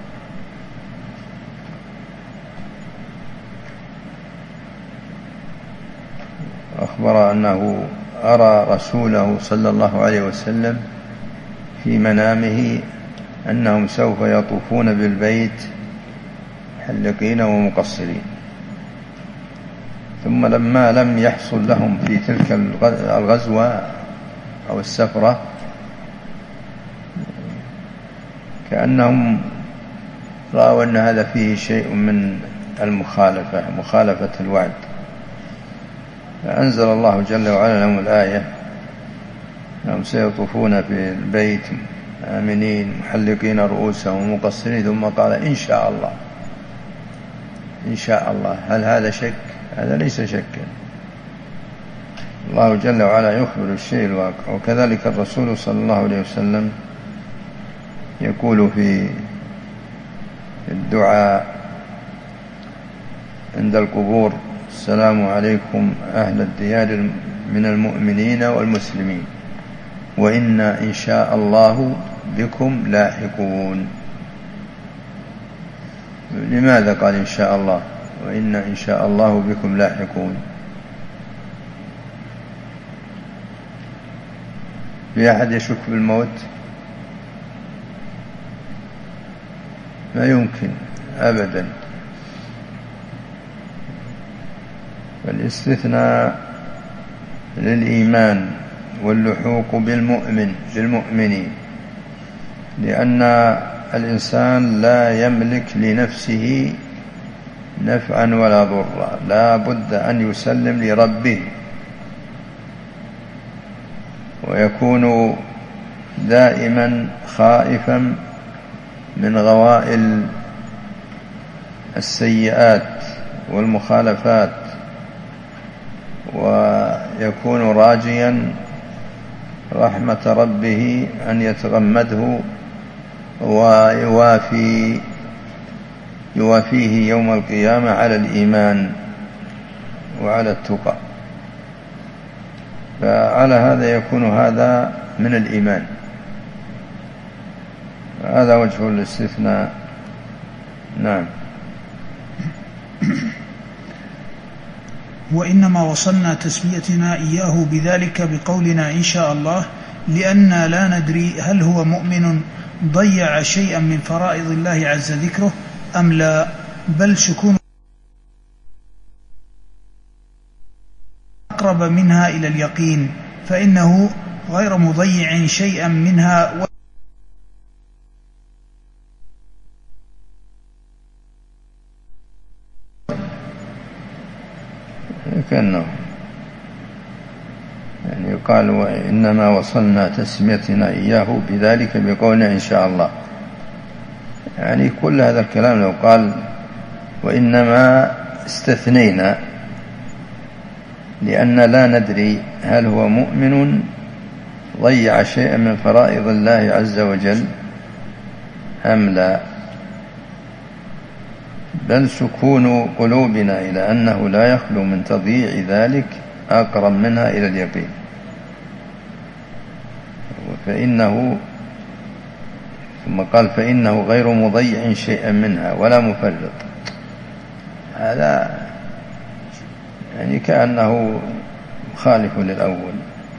أخبر أنه أرى رسوله صلى الله عليه وسلم في منامه أنهم سوف يطوفون بالبيت محلقين ومقصرين. ثم لما لم يحصل لهم في تلك الغزوة أو السفرة كأنهم رأوا أن هذا فيه شيء من مخالفة الوعد، فأنزل الله جل وعلا لهم الآية: أنهم سيطوفون في البيت آمنين محلقين رؤوسهم ومقصرين. ثم قال: إن شاء الله. إن شاء الله، هل هذا شك؟ هذا ليس شكا. الله جل وعلا يخبر الشيء الواقع. وكذلك الرسول صلى الله عليه وسلم يقول في الدعاء عند القبور: السلام عليكم أهل الديار من المؤمنين والمسلمين وإنا إن شاء الله بكم لاحقون. لماذا قال إن شاء الله وإنا إن شاء الله بكم لاحقون؟ في أحد يشك بالموت؟ ما يمكن أبدا. فالاستثناء للإيمان واللحوق بالمؤمنين، لأن الإنسان لا يملك لنفسه نفعا ولا ضرا، لا بد أن يسلم لربه ويكون دائما خائفا من غوائل السيئات والمخالفات، ويكون راجيا رحمة ربه أن يتغمده ويوافيه يوم القيامة على الإيمان وعلى التقى. فعلى هذا يكون هذا من الإيمان. هذا وجه الاستثناء. نعم. وإنما وصلنا تسميتنا إياه بذلك بقولنا إن شاء الله، لأننا لا ندري هل هو مؤمن ضيع شيئا من فرائض الله عز ذكره أم لا، بل شكون أقرب منها إلى اليقين، فإنه غير مضيع شيئا منها كأنه يعني يقال: وإنما وصلنا تسميتنا إياه بذلك بقولنا إن شاء الله. يعني كل هذا الكلام لو قال وإنما استثنينا لأن لا ندري هل هو مؤمن ضيع شيئا من فرائض الله عز وجل أم لا، بل سكون قلوبنا إلى أنه لا يخلو من تضييع ذلك أقرب منها إلى اليقين. فإنه ثم قال: فإنه غير مضيع شيئا منها ولا مفرط. هذا يعني كأنه مخالف للأول.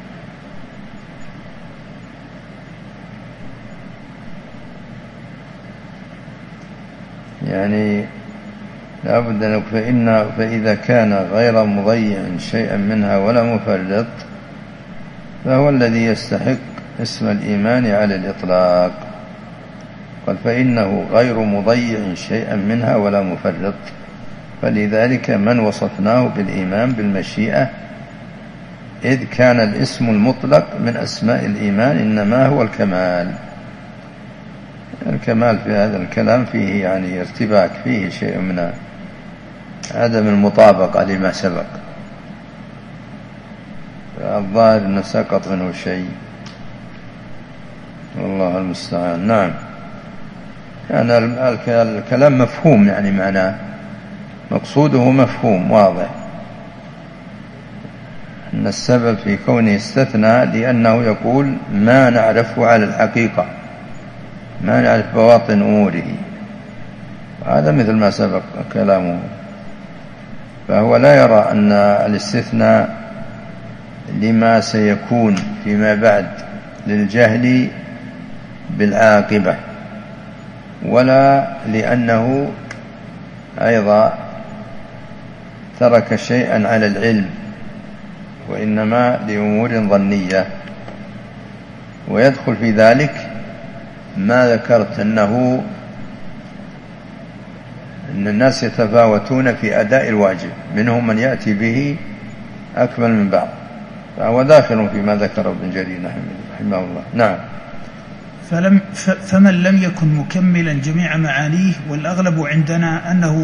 يعني لا بد أن فإذا كان غير مضيع شيئا منها ولا مفرط فهو الذي يستحق اسم الإيمان على الإطلاق. قال: فإنه غير مضيع شيئا منها ولا مفرط، فلذلك من وصفناه بالإيمان بالمشيئة إذ كان الاسم المطلق من أسماء الإيمان إنما هو الكمال. الكمال في هذا الكلام فيه يعني ارتباك، فيه شيء من عدم المطابقة لما سبق، الظاهر أنه سقط منه شيء، والله المستعان. نعم، يعني الكلام مفهوم، يعني معناه مقصوده مفهوم واضح، أن السبب في كونه استثنى لأنه يقول ما نعرفه على الحقيقة، ما نعرف بواطن أموره، هذا مثل ما سبق كلامه. فهو لا يرى أن الاستثناء لما سيكون فيما بعد للجهل بالعاقبة، ولا لأنه أيضا ترك شيئا على العلم، وإنما لأمور ظنية. ويدخل في ذلك ما ذكرت أن الناس يتفاوتون في أداء الواجب، منهم من يأتي به أكمل من بعض، فهو داخل فيما ذكره ابن جرير رحمه الله. نعم. فمن لم يكن مكملا جميع معانيه، والأغلب عندنا أنه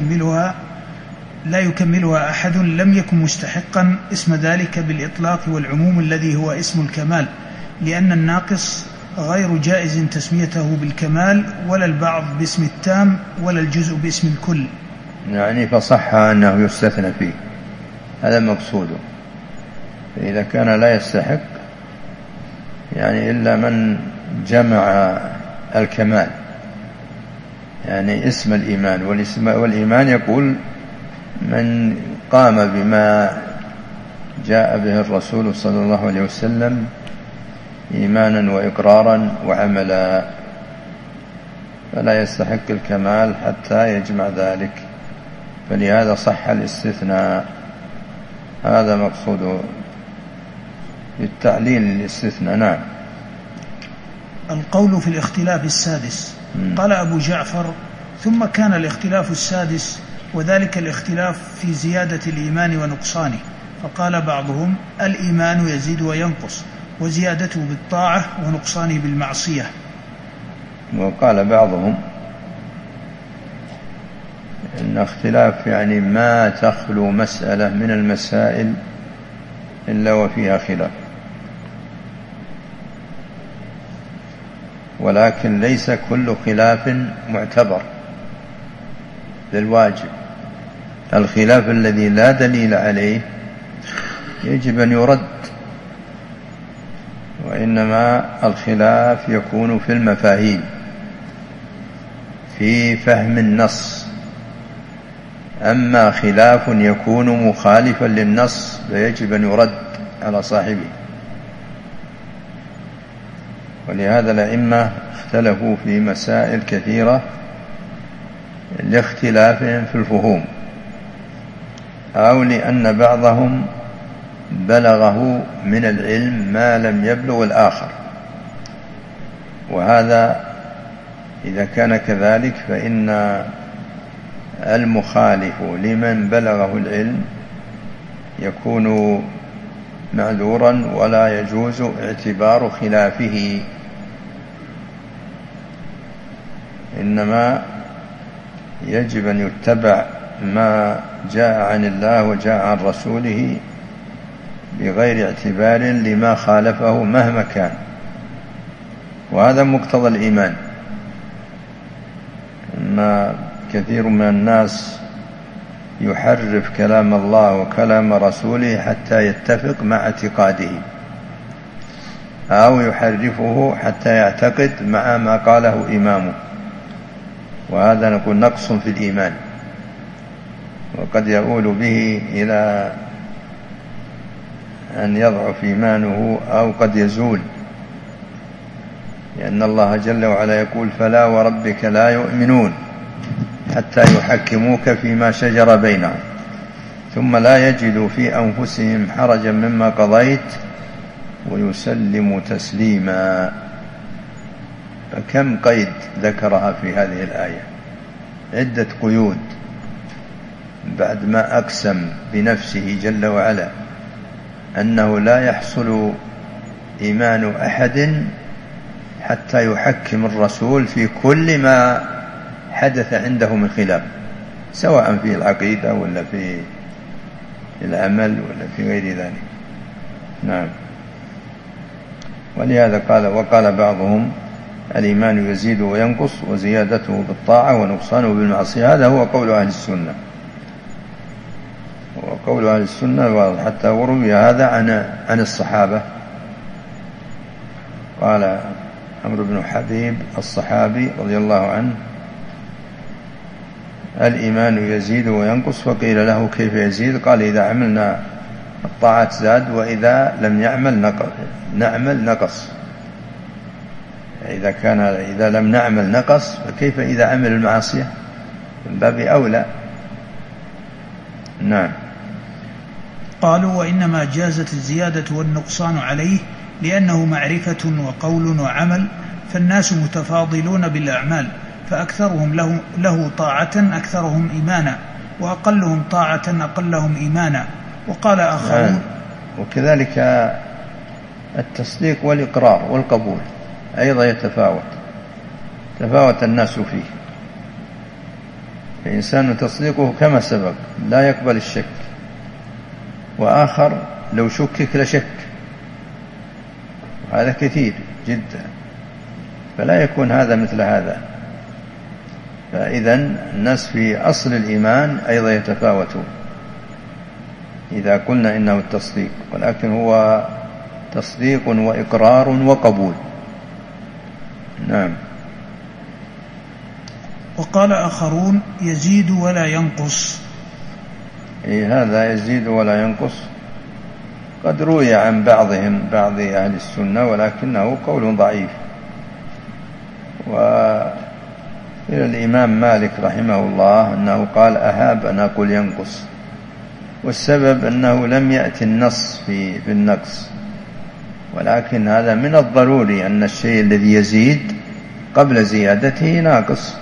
لا يكملها أحد، لم يكن مستحقا اسم ذلك بالإطلاق والعموم الذي هو اسم الكمال، لأن الناقص غير جائز تسميته بالكمال، ولا البعض باسم التام، ولا الجزء باسم الكل. يعني فصح أنه يستثنى فيه، هذا مقصوده. إذا كان لا يستحق يعني إلا من جمع الكمال، يعني اسم الإيمان والإيمان يقول من قام بما جاء به الرسول صلى الله عليه وسلم إيمانا وإقرارا وعملا، فلا يستحق الكمال حتى يجمع ذلك، فلهذا صح الاستثناء. هذا مقصوده للتعليل الاستثناء. نعم. القول في الاختلاف السادس. قال أبو جعفر: ثم كان الاختلاف السادس، وذلك الاختلاف في زيادة الإيمان ونقصانه. فقال بعضهم: الإيمان يزيد وينقص، وزيادته بالطاعة ونقصانه بالمعصية. وقال بعضهم إن اختلاف يعني ما تخلو مسألة من المسائل إلا وفيها خلاف، ولكن ليس كل خلاف معتبر للواجب. الخلاف الذي لا دليل عليه يجب أن يرد، وإنما الخلاف يكون في المفاهيم، في فهم النص. أما خلاف يكون مخالفا للنص فيجب أن يرد على صاحبه. ولهذا الأئمة اختلفوا في مسائل كثيرة لاختلافهم في الفهوم، أو لأن بعضهم بلغه من العلم ما لم يبلغ الآخر. وهذا إذا كان كذلك فإن المخالف لمن بلغه العلم يكون معذورا، ولا يجوز اعتبار خلافه، إنما يجب أن يتبع ما جاء عن الله وجاء عن رسوله بغير اعتبار لما خالفه مهما كان. وهذا مقتضى الإيمان، أن كثير من الناس يحرف كلام الله وكلام رسوله حتى يتفق مع اعتقاده، أو يحرفه حتى يعتقد مع ما قاله إمامه، وهذا نقول نقص في الإيمان، وقد يؤول به إلى أن يضعف إيمانه أو قد يزول، لأن الله جل وعلا يقول: فلا وربك لا يؤمنون حتى يحكموك فيما شجر بينهم ثم لا يجدوا في أنفسهم حرجا مما قضيت ويسلموا تسليما. فكم قيد ذكرها في هذه الآية، عدة قيود، بعد ما أقسم بنفسه جل وعلا أنه لا يحصل إيمان أحد حتى يحكم الرسول في كل ما حدث عنده من خلاف، سواء في العقيدة ولا في العمل ولا في غير ذلك. نعم. ولهذا وقال بعضهم الإيمان يزيد وينقص، وزيادته بالطاعة ونقصانه بالمعصية. هذا هو قول أهل السنة، وقول أهل السنة حتى وروي هذا عن الصحابة. قال عمرو بن حبيب الصحابي رضي الله عنه: الإيمان يزيد وينقص. فقيل له: كيف يزيد؟ قال: إذا عملنا الطاعات زاد، وإذا لم نعمل نقص. إذا لم نعمل نقص، فكيف إذا عمل المعاصي؟ من باب أولى. نعم. قالوا: وإنما جازت الزيادة والنقصان عليه لأنه معرفة وقول وعمل، فالناس متفاضلون بالأعمال، فأكثرهم له طاعة أكثرهم إيمانا، وأقلهم طاعة أقلهم إيمانا. وقال آخرون: وكذلك التصديق والإقرار والقبول أيضا يتفاوت الناس فيه. فإنسان تصديقه كما سبق لا يقبل الشك، وآخر لو شكك لشك، هذا كثير جدا، فلا يكون هذا مثل هذا. فإذن الناس في أصل الإيمان أيضا يتفاوتون إذا قلنا إنه التصديق، ولكن هو تصديق وإقرار وقبول. نعم. وقال آخرون: يزيد ولا ينقص. هذا يزيد ولا ينقص قد روي عن بعض أهل السنة، ولكنه قول ضعيف. وإلى الإمام مالك رحمه الله أنه قال: أهاب أن أقول ينقص، والسبب أنه لم يأتي النص في النقص، ولكن هذا من الضروري أن الشيء الذي يزيد قبل زيادته ناقص.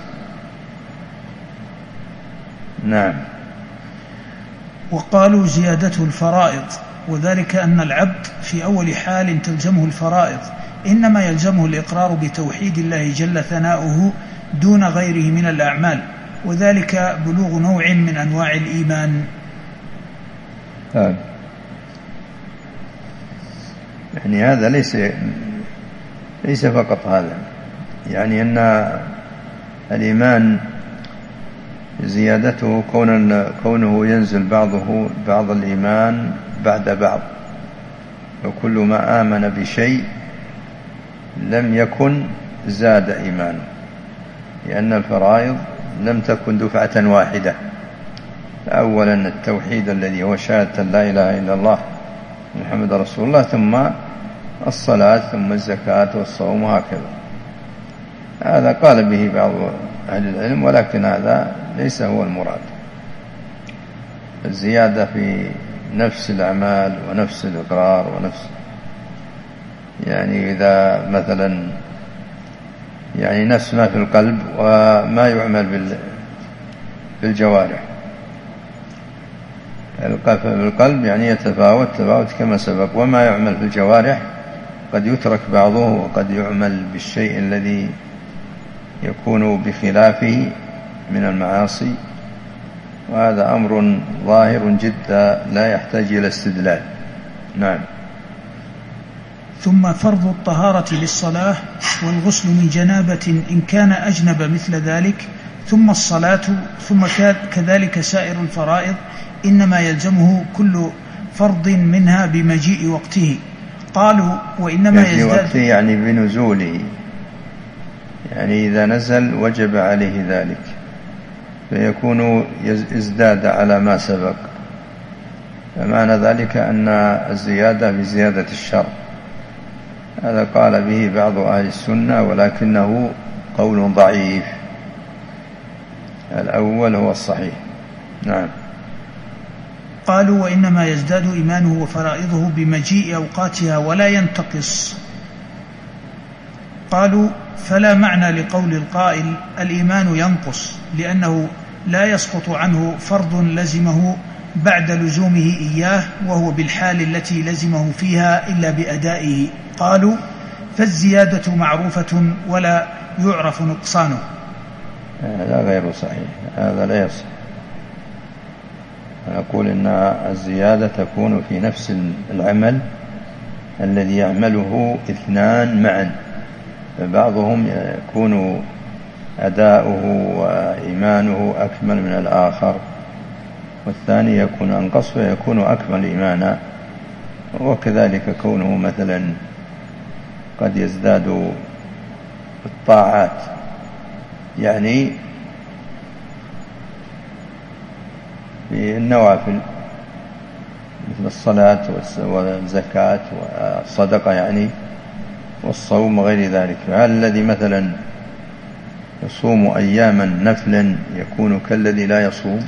نعم. وقالوا: زيادته الفرائض، وذلك أن العبد في أول حال تلزمه الفرائض، إنما يلزمه الإقرار بتوحيد الله جل ثناؤه دون غيره من الأعمال، وذلك بلوغ نوع من أنواع الإيمان. يعني هذا ليس فقط هذا، يعني أن الإيمان زيادته كونه ينزل بعض الإيمان بعد بعض، وكل ما آمن بشيء لم يكن زاد إيمانه، لأن الفرائض لم تكن دفعة واحدة. أولا التوحيد الذي هو شهادة لا إله إلا الله محمد رسول الله، ثم الصلاة، ثم الزكاة والصوم، وهكذا. هذا قال به بعض أهل العلم، ولكن هذا ليس هو المراد. الزيادة في نفس الأعمال ونفس الإقرار ونفس، يعني إذا مثلا يعني نفس ما في القلب وما يعمل بالجوارح. القلب يعني يتفاوت كما سبق، وما يعمل بالجوارح قد يترك بعضه وقد يعمل بالشيء الذي يكون بخلافه من المعاصي، وهذا أمر ظاهر جدا لا يحتاج إلى استدلال. نعم. ثم فرض الطهارة للصلاة والغسل من جنابة إن كان أجنب مثل ذلك، ثم الصلاة، ثم كذلك سائر الفرائض، إنما يلزمه كل فرض منها بمجيء وقته. قالوا: وإنما يزداد وقته يعني بنزوله، يعني إذا نزل وجب عليه ذلك، فيكون ازداد على ما سبق. فمعنى ذلك أن الزيادة بزيادة الشر. هذا قال به بعض أهل السنة، ولكنه قول ضعيف. الأول هو الصحيح. نعم. قالوا: وإنما يزداد إيمانه وفرائضه بمجيء أوقاتها ولا ينتقص. قالوا: فلا معنى لقول القائل الإيمان ينقص، لأنه لا يسقط عنه فرض لزمه بعد لزومه إياه وهو بالحال التي لزمه فيها إلا بأدائه. قالوا فالزيادة معروفة ولا يعرف نقصانه. هذا غير صحيح، هذا لا يصح. نقول إن الزيادة تكون في نفس العمل الذي يعمله اثنان معا، فبعضهم يكون أداؤه وإيمانه أكمل من الآخر، والثاني يكون أنقص فيكون أكمل إيمانا. وكذلك كونه مثلا قد يزداد الطاعات، يعني في النوافل مثل الصلاة والزكاة والصدقة يعني والصوم وغير ذلك. فهل الذي مثلا يصوم أياما نفلا يكون كالذي لا يصوم؟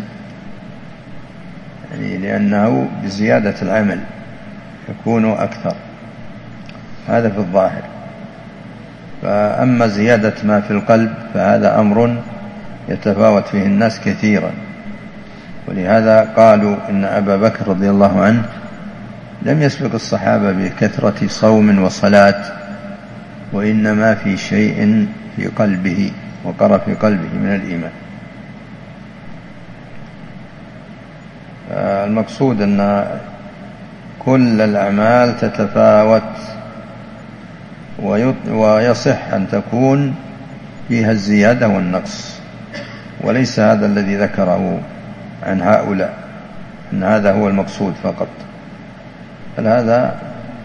يعني لأنه بزيادة العمل يكون أكثر، هذا في الظاهر. فأما زيادة ما في القلب فهذا أمر يتفاوت فيه الناس كثيرا، ولهذا قالوا إن أبا بكر رضي الله عنه لم يسبق الصحابة بكثرة صوم وصلاة، وإنما في شيء في قلبه وقر في قلبه من الإيمان. المقصود أن كل الأعمال تتفاوت، ويصح أن تكون فيها الزيادة والنقص، وليس هذا الذي ذكره عن هؤلاء أن هذا هو المقصود فقط، بل هذا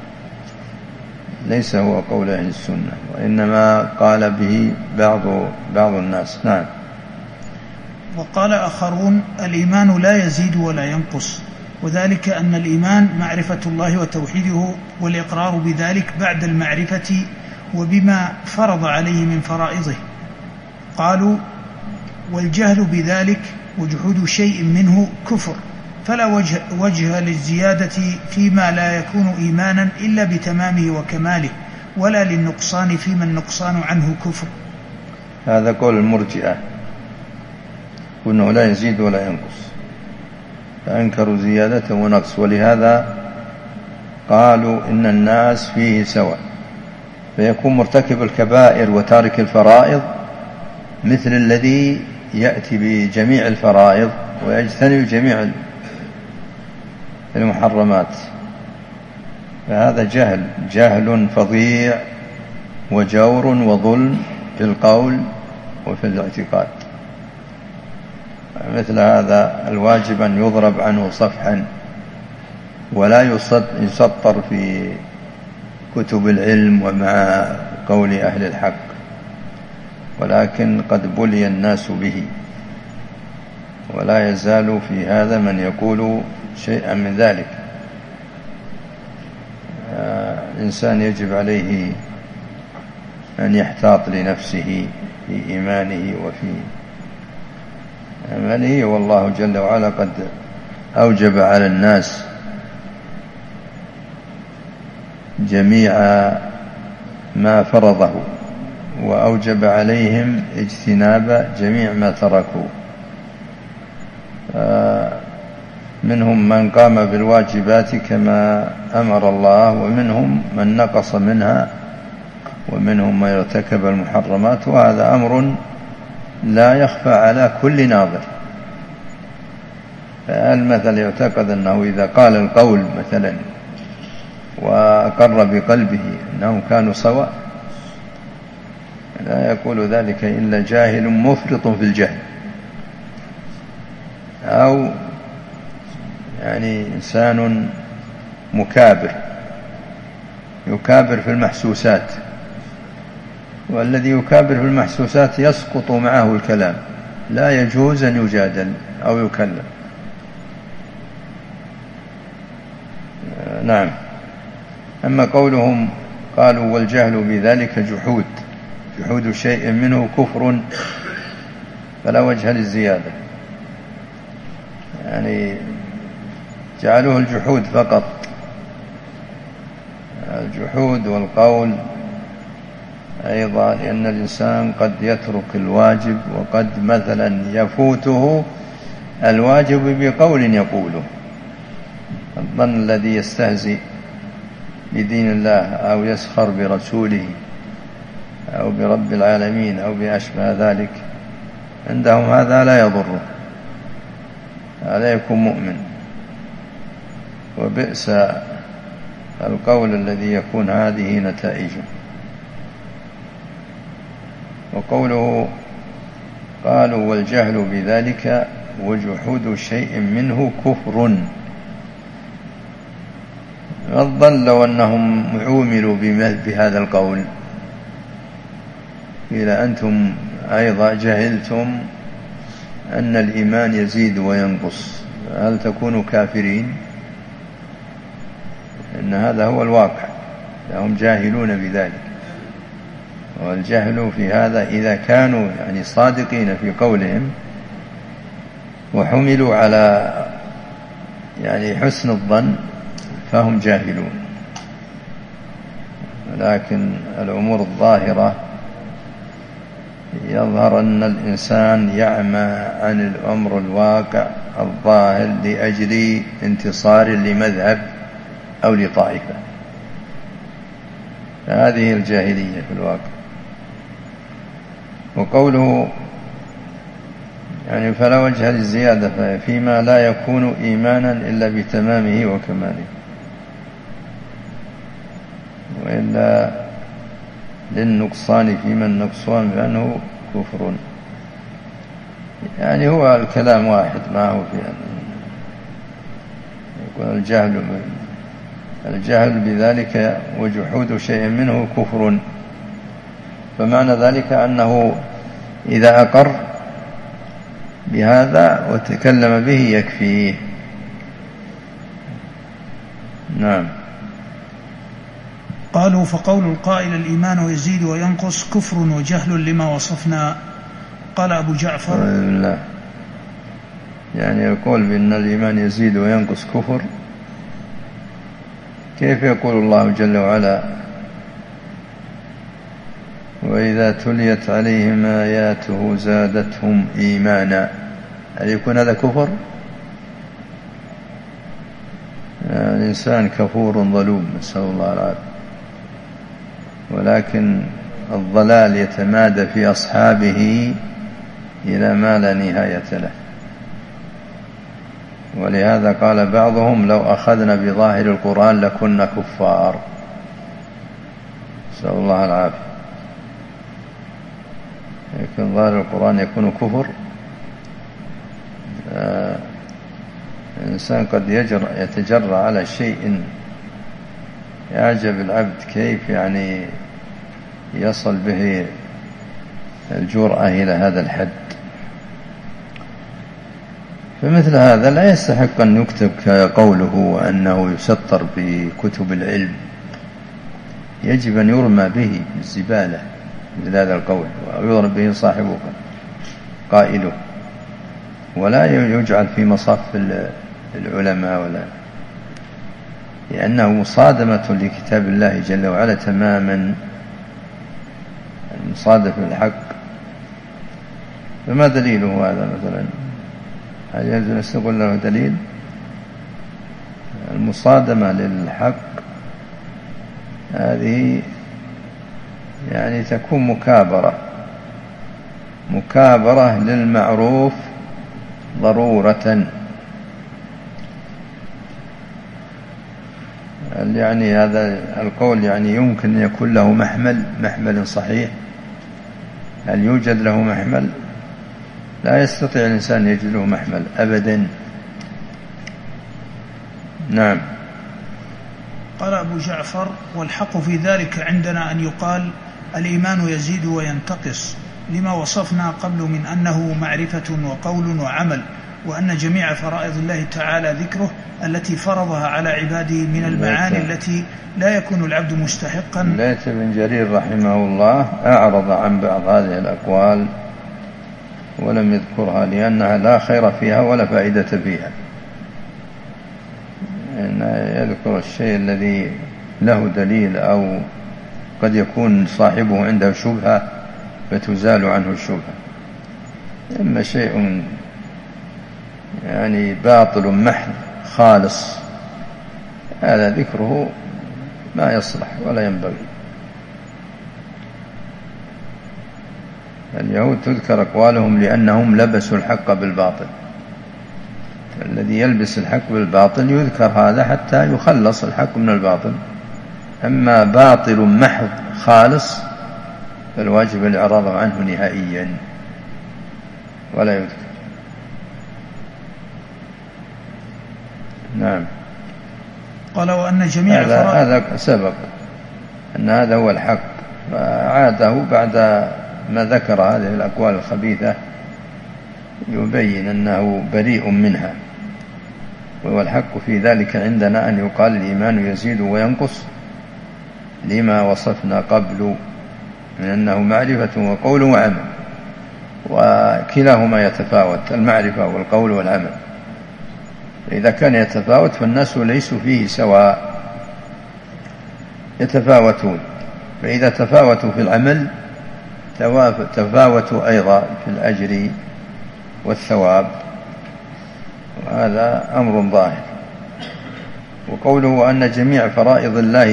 ليس هو قول أهل السنة، وإنما قال به بعض الناس. نعم. وقال آخرون الإيمان لا يزيد ولا ينقص، وذلك أن الإيمان معرفة الله وتوحيده والإقرار بذلك بعد المعرفة وبما فرض عليه من فرائضه. قالوا والجهل بذلك وجحود شيء منه كفر، فلا وجه للزيادة فيما لا يكون إيمانا إلا بتمامه وكماله، ولا للنقصان فيما النقصان عنه كفر. هذا قول المرجئة، وأنه لا يزيد ولا ينقص، فأنكروا زيادة ونقص، ولهذا قالوا إن الناس فيه سواء، فيكون مرتكب الكبائر وتارك الفرائض مثل الذي يأتي بجميع الفرائض ويجتنب جميع المحرمات، فهذا جهل فظيع وجور وظلم في القول وفي الاعتقاد. مثل هذا الواجب أن يضرب عنه صفحا ولا يسطر في كتب العلم ومع قول أهل الحق، ولكن قد بلي الناس به، ولا يزال في هذا من يقول شيئا من ذلك. الإنسان يجب عليه أن يحتاط لنفسه في إيمانه وفي عمله، والله جل وعلا قد أوجب على الناس جميع ما فرضه، وأوجب عليهم اجتناب جميع ما تركوا. منهم من قام بالواجبات كما أمر الله، ومنهم من نقص منها، ومنهم من ارتكب المحرمات، وهذا أمر لا يخفى على كل ناظر. فالمثل يعتقد أنه إذا قال القول مثلا وأقر بقلبه أنهم كانوا سواء، لا يقول ذلك إلا جاهل مفرط في الجهل، أو يعني إنسان مكابر يكابر في المحسوسات، والذي يكابر في المحسوسات يسقط معه الكلام، لا يجوز أن يجادل أو يكلم. نعم. أما قولهم قالوا والجهل بذلك جحود شيء منه كفر، فلا وجه للزيادة، يعني جعلوه الجحود فقط، الجحود والقول أيضا، لأن الإنسان قد يترك الواجب وقد مثلا يفوته الواجب بقول يقوله. الظن الذي يستهزئ بدين الله أو يسخر برسوله أو برب العالمين أو بأشبه ذلك، عندهم هذا لا يضره، هذا يكون مؤمن. وبئس القول الذي يكون هذه نتائجه. وقوله قالوا والجهل بذلك وجحود شيء منه كفر، الظن لو أنهم عوملوا بهذا القول قيل أنتم أيضا جهلتم أن الإيمان يزيد وينقص، هل تكونوا كافرين؟ إن هذا هو الواقع، هم جاهلون بذلك. والجهل في هذا إذا كانوا يعني صادقين في قولهم وحملوا على يعني حسن الظن فهم جاهلون. ولكن الأمور الظاهرة يظهر أن الإنسان يعمى عن الأمر الواقع الظاهر لأجل انتصار لمذهب أو لطائفة، هذه الجاهلية في الواقع. وقوله يعني فلا وجه للزيادة فيما لا يكون إيمانا إلا بتمامه وكماله، وإلا للنقصان فيما النقصان بأنه كفر. يعني هو الكلام واحد، ما هو في أن يكون الجهل بذلك وجحود شيء منه كفر، فمعنى ذلك أنه إذا أقر بهذا وتكلم به يكفيه. نعم. قالوا فقول القائل الإيمان يزيد وينقص كفر وجهل لما وصفنا. قال أبو جعفر لا، يعني يقول بأن الإيمان يزيد وينقص كفر، كيف يقول الله جل وعلا وإذا تليت عليهم آياته زادتهم إيمانا؟ هل يكون هذا كفر؟ الإنسان كفور ظلوم، نسأل الله العافية. ولكن الضلال يتمادى في أصحابه إلى ما لا نهاية له. ولهذا قال بعضهم لو أخذنا بظاهر القرآن لكنا كفار، نسأل الله العافية. لكن ظاهر القرآن يكون كفر. الإنسان قد يتجرأ على شيء يعجب العبد كيف يعني يصل به الجرأة إلى هذا الحد. فمثل هذا لا يستحق أن يكتب قوله وأنه يسطر بكتب العلم، يجب أن يرمى به الزبالة مثل هذا القول، ويضرب به صاحبه قائله، ولا يجعل في مصاف العلماء، ولا، لأنه مصادمة لكتاب الله جل وعلا تماما، مصادف للحق. فما دليله هذا مثلا؟ هل يجوز أن نقول له دليل؟ المصادمة للحق هذه يعني تكون مكابرة للمعروف ضرورة. يعني هذا القول يعني يمكن أن يكون له محمل صحيح. هل يوجد له محمل؟ لا يستطيع الإنسان أن يجد له محمل أبدا. نعم. قال أبو جعفر والحق في ذلك عندنا أن يقال الإيمان يزيد وينتقص لما وصفنا قبل من أنه معرفة وقول وعمل، وأن جميع فرائض الله تعالى ذكره التي فرضها على عباده من المعاني التي لا يكون العبد مستحقا. ليث بن جرير رحمه الله أعرض عن بعض هذه الأقوال ولم يذكرها لأنها لا خير فيها ولا فائدة فيها. إن يذكر الشيء الذي له دليل أو قد يكون صاحبه عنده شبهة فتزال عنه الشبهة. إما شيء يعني باطل محض خالص، هذا ذكره ما يصلح ولا ينبغي. اليهود تذكر أقوالهم لأنهم لبسوا الحق بالباطل، الذي يلبس الحق بالباطل يذكر هذا حتى يخلص الحق من الباطل. أما باطل محض خالص فالواجب الإعراض عنه نهائيا ولا يذكر. نعم. قال وأن جميع هذا سبق أن هذا هو الحق، فعاده بعد ما ذكر هذه الأقوال الخبيثة يبين أنه بريء منها. والحق في ذلك عندنا أن يقال الإيمان يزيد وينقص لما وصفنا قبل من أنه معرفة وقول وعمل، وكلاهما يتفاوت، المعرفة والقول والعمل. إذا كان يتفاوت فالناس ليسوا فيه سواء، يتفاوتون، فإذا تفاوتوا في العمل تفاوتوا أيضا في الأجر والثواب، وهذا أمر ظاهر. وقوله أن جميع فرائض الله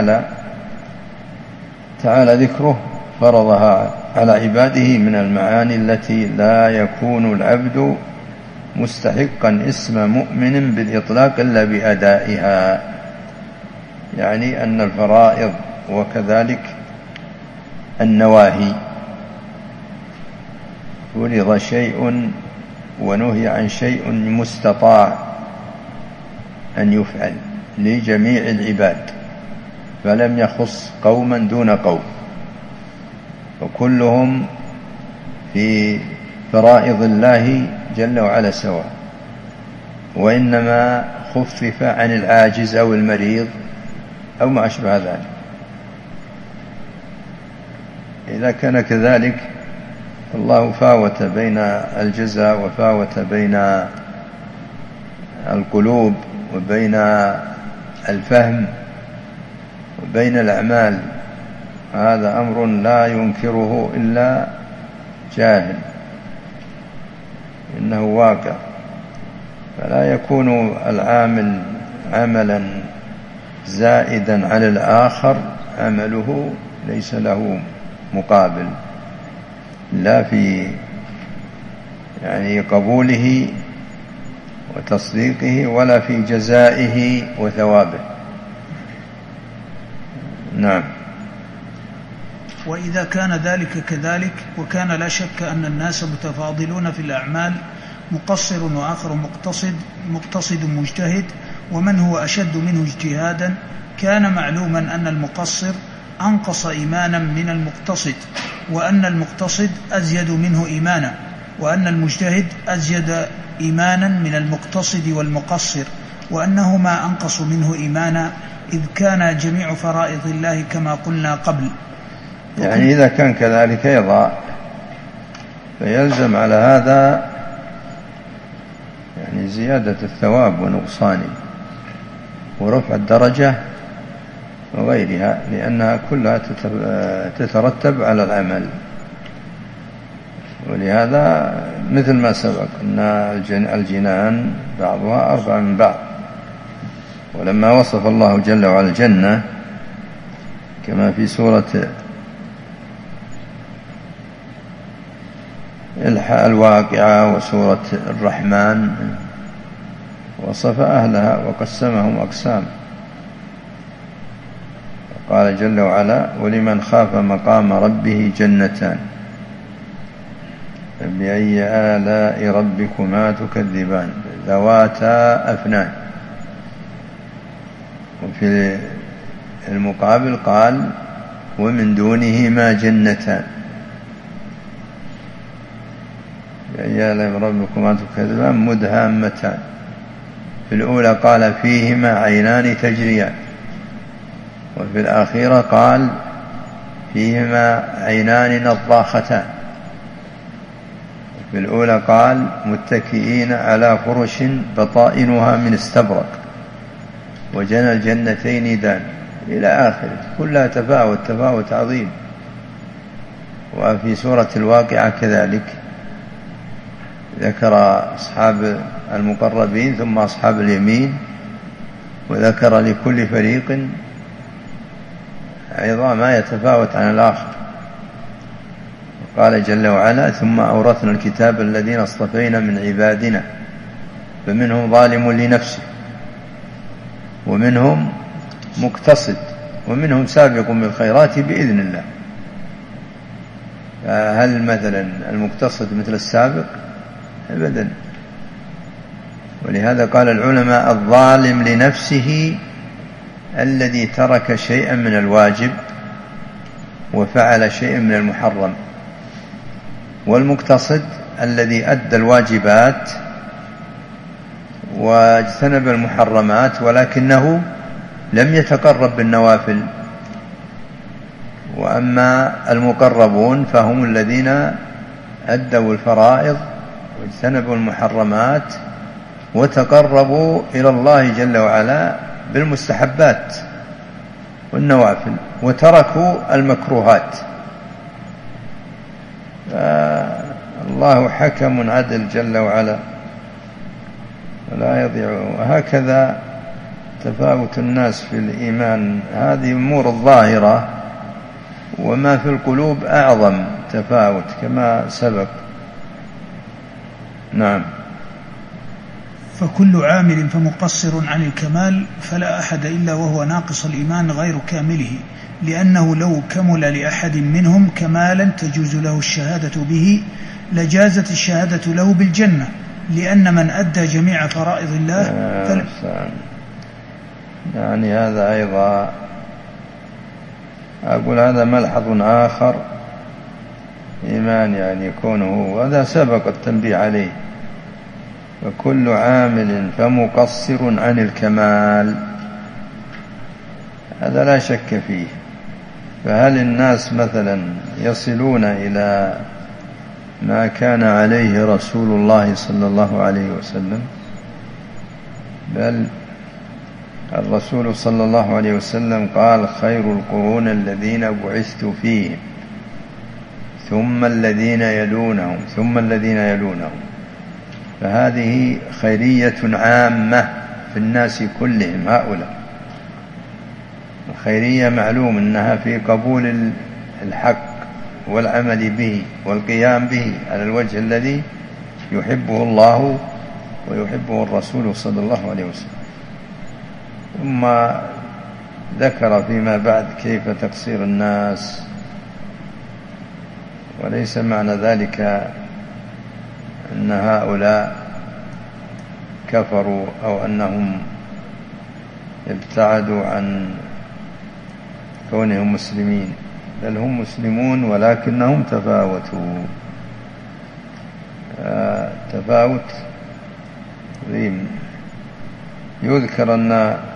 تعالى ذكره فرضها على عباده من المعاني التي لا يكون العبد مستحقا اسم مؤمن بالإطلاق إلا بأدائها، يعني أن الفرائض وكذلك النواهي فرض شيء ونهي عن شيء مستطاع أن يفعل لجميع العباد، فلم يخص قوما دون قوم، وكلهم في فرائض الله جل وعلا سواء، وإنما خفف عن العاجز أو المريض أو ما أشبه ذلك. إذا كان كذلك الله فاوت بين الجزاء وفاوت بين القلوب وبين الفهم وبين الأعمال، هذا أمر لا ينكره إلا جاهل، إنه واقع. فلا يكون العامل عملا زائدا على الآخر عمله ليس له مقابل، لا في يعني قبوله وتصديقه ولا في جزائه وثوابه. نعم. وإذا كان ذلك كذلك، وكان لا شك أن الناس متفاضلون في الأعمال، مقصر وآخر مقتصد مجتهد، ومن هو أشد منه اجتهادا، كان معلوما أن المقصر أنقص إيمانا من المقتصد، وأن المقتصد أزيد منه إيمانا، وأن المجتهد أزيد إيمانا من المقتصد والمقصر، وأنهما أنقص منه إيمانا، إذ كان جميع فرائض الله كما قلنا قبل. يعني إذا كان كذلك يضاع، فيلزم على هذا يعني زيادة الثواب ونقصانه ورفع الدرجة وغيرها، لأنها كلها تترتب على العمل. ولهذا مثل ما سبق أن الجنان بعضها أربع من بعض، ولما وصف الله جل وعلا الجنة كما في سورة الواقعة وسورة الرحمن وصف أهلها وقسمهم أقسام، قال جل وعلا: ولمن خاف مقام ربه جنتان فبأي آلاء ربكما تكذبان ذواتا أفنان. وفي المقابل قال: ومن دونهما جنتان فبأي آلاء ربكما تكذبان مدهامتان. في الأولى قال: فيهما عينان تجريان، وفي الآخرة قال: فيهما عينان نضاختان. في الأولى قال: متكئين على فرش بطائنها من استبرق وجنى الجنتين دان، إلى آخره، كلها تفاوت عظيم. وفي سورة الواقعة كذلك ذكر أصحاب المقربين ثم أصحاب اليمين، وذكر لكل فريق أيضا ما يتفاوت عن الآخر. قال جل وعلا: ثم أورثنا الكتاب الذين اصطفينا من عبادنا فمنهم ظالم لنفسه ومنهم مقتصد ومنهم سابق بالخيرات بإذن الله. فهل مثلا المقتصد مثل السابق؟ أبدا. ولهذا قال العلماء: الظالم لنفسه الذي ترك شيئا من الواجب وفعل شيئا من المحرم، والمقتصد الذي أدى الواجبات واجتنب المحرمات ولكنه لم يتقرب بالنوافل. وأما المقربون فهم الذين أدوا الفرائض واجتنبوا المحرمات وتقربوا إلى الله جل وعلا بالمستحبات والنوافل وتركوا المكروهات. الله حكم عدل جل وعلا ولا يضيع. وهكذا تفاوت الناس في الإيمان، هذه أمور الظاهرة، وما في القلوب أعظم تفاوت كما سبق. نعم. فكل عامل فمقصر عن الكمال، فلا أحد إلا وهو ناقص الإيمان غير كامله، لأنه لو كمل لأحد منهم كمالا تجوز له الشهادة به لجازت الشهادة له بالجنة، لأن من أدى جميع فرائض الله يعني هذا أيضا أقول هذا ملحظ آخر إيمان يعني يكونه، وهذا سبق التنبيه عليه. وكل عامل فمقصر عن الكمال، هذا لا شك فيه. فهل الناس مثلا يصلون إلى ما كان عليه رسول الله صلى الله عليه وسلم؟ بل الرسول صلى الله عليه وسلم قال: خير القرون الذين بعثت فيهم ثم الذين يلونهم ثم الذين يلونهم. فهذه خيرية عامة في الناس كلهم هؤلاء. الخيرية معلوم أنها في قبول الحق والعمل به والقيام به على الوجه الذي يحبه الله ويحبه الرسول صلى الله عليه وسلم. ثم ذكر فيما بعد كيف تقصير الناس، وليس معنى ذلك أن هؤلاء كفروا أو أنهم ابتعدوا عن كونهم مسلمين، بل هم مسلمون ولكنهم تفاوتوا تفاوت عظيم. يذكر أن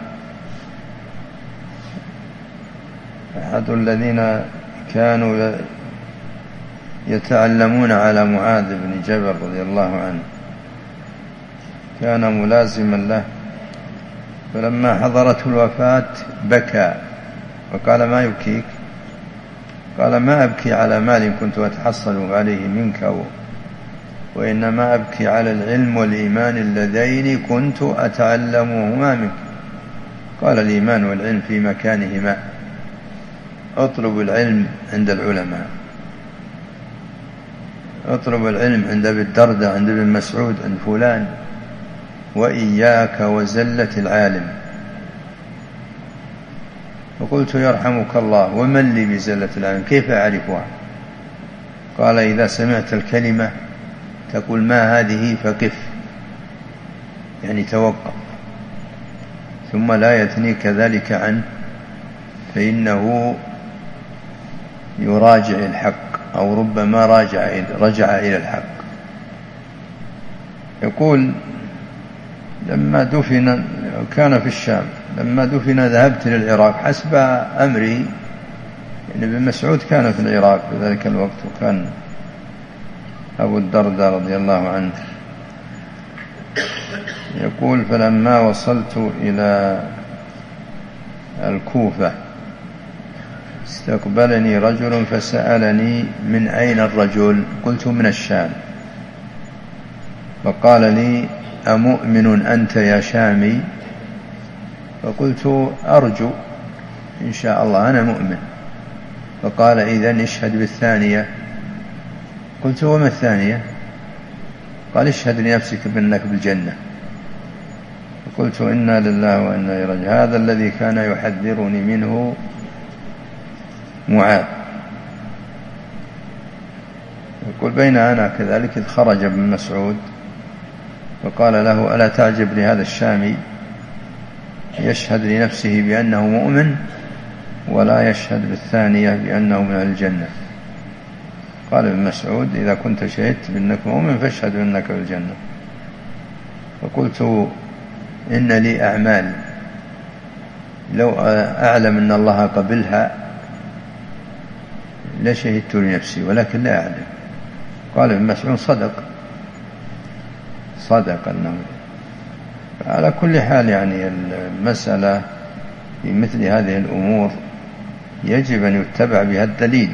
أحد الذين كانوا يتعلمون على معاذ بن جبل رضي الله عنه كان ملازما له، فلما حضرته الوفاة بكى وقال: ما يبكيك؟ قال: ما أبكي على مال كنت أتحصل عليه منك، وإنما أبكي على العلم والإيمان اللذين كنت أتعلمهما منك. قال: الإيمان والعلم في مكانهما، اطلب العلم عند العلماء، اطلب العلم عند ابي الدرداء، عند ابن مسعود، عند فلان، وإياك وزلة العالم. فقلت: يرحمك الله، ومن لي بزلة العالم؟ كيف أعرفها؟ قال: إذا سمعت الكلمة تقول ما هذه فقف، يعني توقف، ثم لا يثنيك ذلك عنه، فإنه يراجع الحق أو ربما رجع إلى الحق. يقول: لما دفن، كان في الشام، لما دفن ذهبت للعراق حسب أمري، يعني ابن مسعود كان في العراق في ذلك الوقت، وكان أبو الدرداء رضي الله عنه. يقول: فلما وصلت إلى الكوفة استقبلني رجل فسألني: من أين الرجل؟ قلت: من الشام. فقال لي: أمؤمن أنت يا شامي؟ فقلت: أرجو إن شاء الله أنا مؤمن. فقال: إذن اشهد بالثانية. قلت: وما الثانية؟ قال: اشهد لنفسك بأنك بالجنة. فقلت: إنا لله وإنا إليه راجعون. هذا الذي كان يحذرني منه معاذ. يقول: بين أنا كذلك إذ خرج ابن مسعود فقال له: ألا تعجب لهذا الشامي يشهد لنفسه بأنه مؤمن ولا يشهد بالثانية بأنه من الجنة. قال ابن مسعود: إذا كنت شهدت بأنك مؤمن فاشهد بأنك في الجنة. فقلت: إن لي أعمال لو أعلم أن الله قبلها لشهدت لنفسي ولكن لا أعلم. قال ابن مسعود: صدق أنه. على كل حال يعني المسألة في مثل هذه الأمور يجب أن يتبع بها الدليل.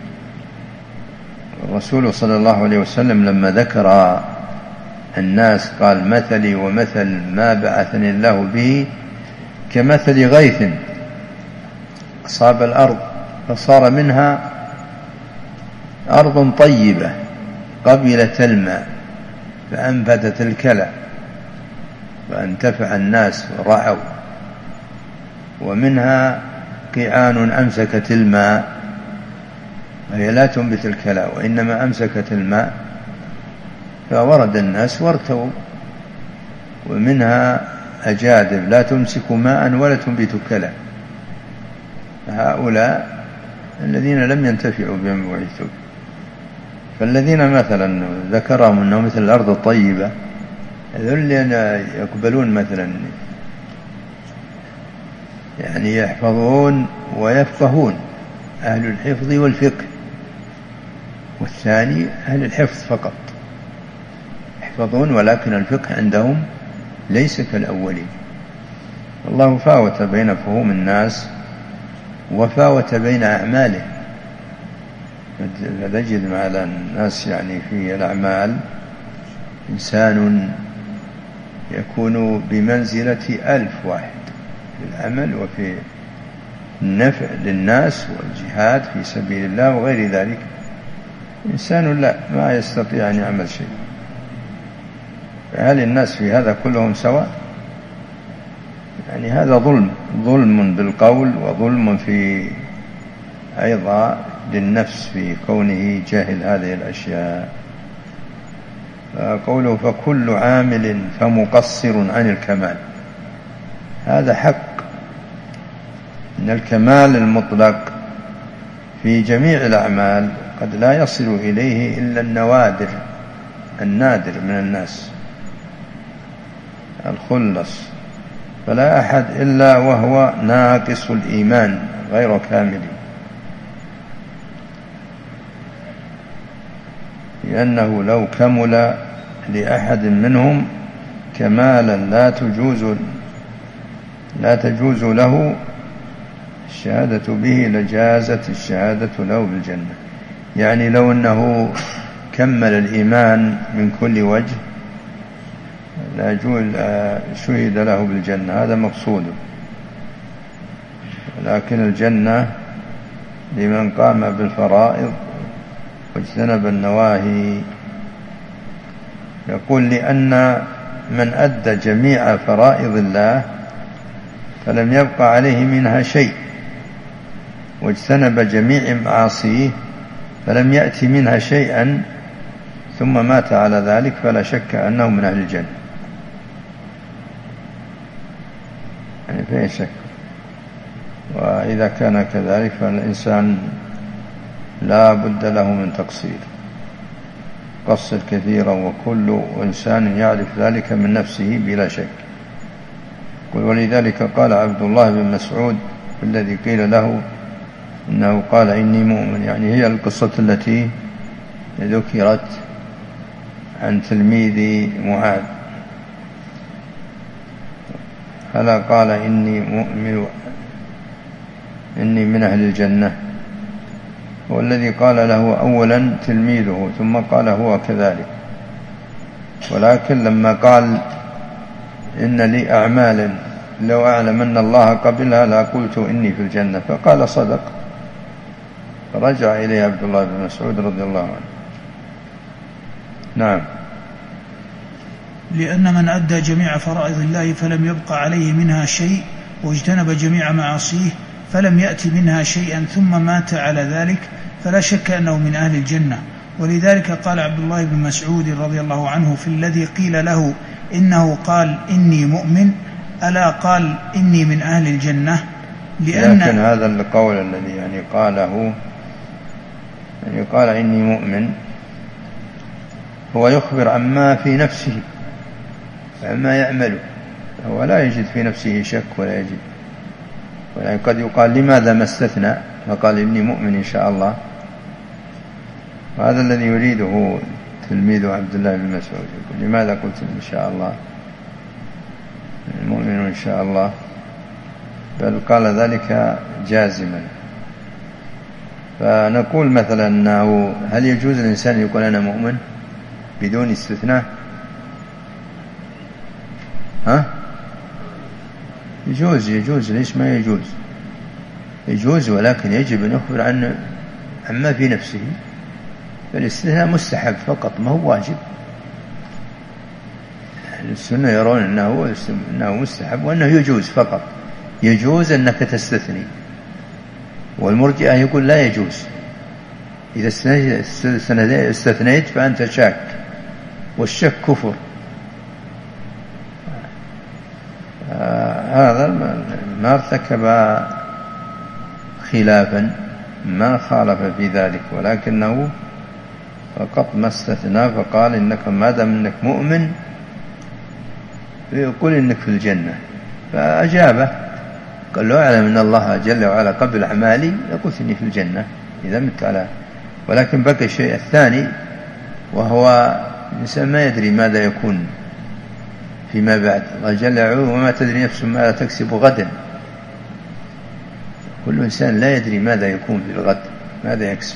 الرسول صلى الله عليه وسلم لما ذكر الناس قال: مثلي ومثل ما بعثني الله به كمثل غيث أصاب الأرض فصار منها أرض طيبة قبلت الماء فأنبتت الكلى فانتفع الناس ورعوا، ومنها قيعان أمسكت الماء وهي لا تنبت الكلى وإنما أمسكت الماء فورد الناس وارتووا، ومنها أجادب لا تمسك ماء ولا تنبت كلى. هؤلاء الذين لم ينتفعوا بما بعثوا. فالذين مثلا ذكرهم أنه مثل الأرض الطيبة هذول يقبلون مثلا يعني يحفظون ويفقهون، أهل الحفظ والفقه، والثاني أهل الحفظ فقط يحفظون ولكن الفقه عندهم ليس كالأولين. الله فاوت بين فهوم الناس وفاوت بين أعمالهم. فتجد على الناس يعني في الأعمال إنسان يكون بمنزلة 1000 واحد في العمل وفي النفع للناس والجهاد في سبيل الله وغير ذلك، إنسان لا ما يستطيع أن يعمل شيء. فهل الناس في هذا كلهم سواء؟ يعني هذا ظلم بالقول وظلم في أيضا للنفس في كونه جاهل هذه الأشياء. فقوله: فكل عامل فمقصر عن الكمال، هذا حق. إن الكمال المطلق في جميع الأعمال قد لا يصل إليه إلا النادر من الناس الخلص، فلا أحد إلا وهو ناقص الإيمان غير كامل، لأنه لو كمل لأحد منهم كمالا لا تجوز له الشهادة به لجازت الشهادة له بالجنة. يعني لو أنه كمل الإيمان من كل وجه شهد له بالجنة، هذا مقصود. لكن الجنة لمن قام بالفرائض واجتنب النواهي. يقول: لأن من أدى جميع فرائض الله فلم يبقى عليه منها شيء، واجتنب جميع معاصيه فلم يأتي منها شيئا، ثم مات على ذلك، فلا شك أنه من أهل الجنة. يعني فيه شك. وإذا كان كذلك فالإنسان لا بد له من تقصير، قصر كثيرا، وكل إنسان يعرف ذلك من نفسه بلا شك. ولذلك قال عبد الله بن مسعود الذي قيل له إنه قال: إني مؤمن، يعني هي القصة التي ذكرت عن تلميذ معاذ. فلا قال: إني مؤمن إني من أهل الجنة، هو الذي قال له أولا تلميذه، ثم قال هو كذلك. ولكن لما قال إن لي أعمال لو أعلم أن الله قبلها لقلت إني في الجنة، فقال صدق، فرجع إليه عبد الله بن مسعود رضي الله عنه. نعم. لأن من أدى جميع فرائض الله فلم يبق عليه منها شيء، واجتنب جميع معاصيه فلم يأتي منها شيئا، ثم مات على ذلك، فلا شك أنه من أهل الجنة. ولذلك قال عبد الله بن مسعود رضي الله عنه في الذي قيل له إنه قال إني مؤمن ألا قال إني من أهل الجنة. لكن هذا القول الذي يعني قاله، يعني قال إني مؤمن، هو يخبر عما في نفسه عما يعمله، هو لا يجد في نفسه شك ولا يجد، ولكن قد يقال لماذا ما استثنى فقال إني مؤمن إن شاء الله. وهذا الذي يريده تلميذ عبد الله بن مسعود، يقول لماذا قلت إن شاء الله، المؤمن إن شاء الله، بل قال ذلك جازما. فنقول مثلا أنه هل يجوز الإنسان يقول أنا مؤمن بدون استثناء؟ يجوز، ليش ما يجوز؟ يجوز، ولكن يجب أن يخبر عما في نفسه. فالاستثناء مستحب فقط، ما هو واجب. السنة يرون أنه مستحب وأنه يجوز فقط، يجوز أنك تستثني. والمرجئة يقول لا يجوز، إذا استثنيت فأنت شاك، والشك كفر. هذا ما ارتكب خلافا، ما خالف في ذلك، ولكنه فقط ما استثنى، فقال إنك ما دام إنك مؤمن يقول إنك في الجنة. فأجابه قال له أعلم أن الله جل وعلا قبل أعمالي يقول إني في الجنة إذا مت على. ولكن بقي الشيء الثاني، وهو الإنسان ما يدري ماذا يكون فيما بعد. الله جل وعلا وما تدري نفس ماذا تكسب غدا. كل إنسان لا يدري ماذا يكون في الغد، ماذا يكسب.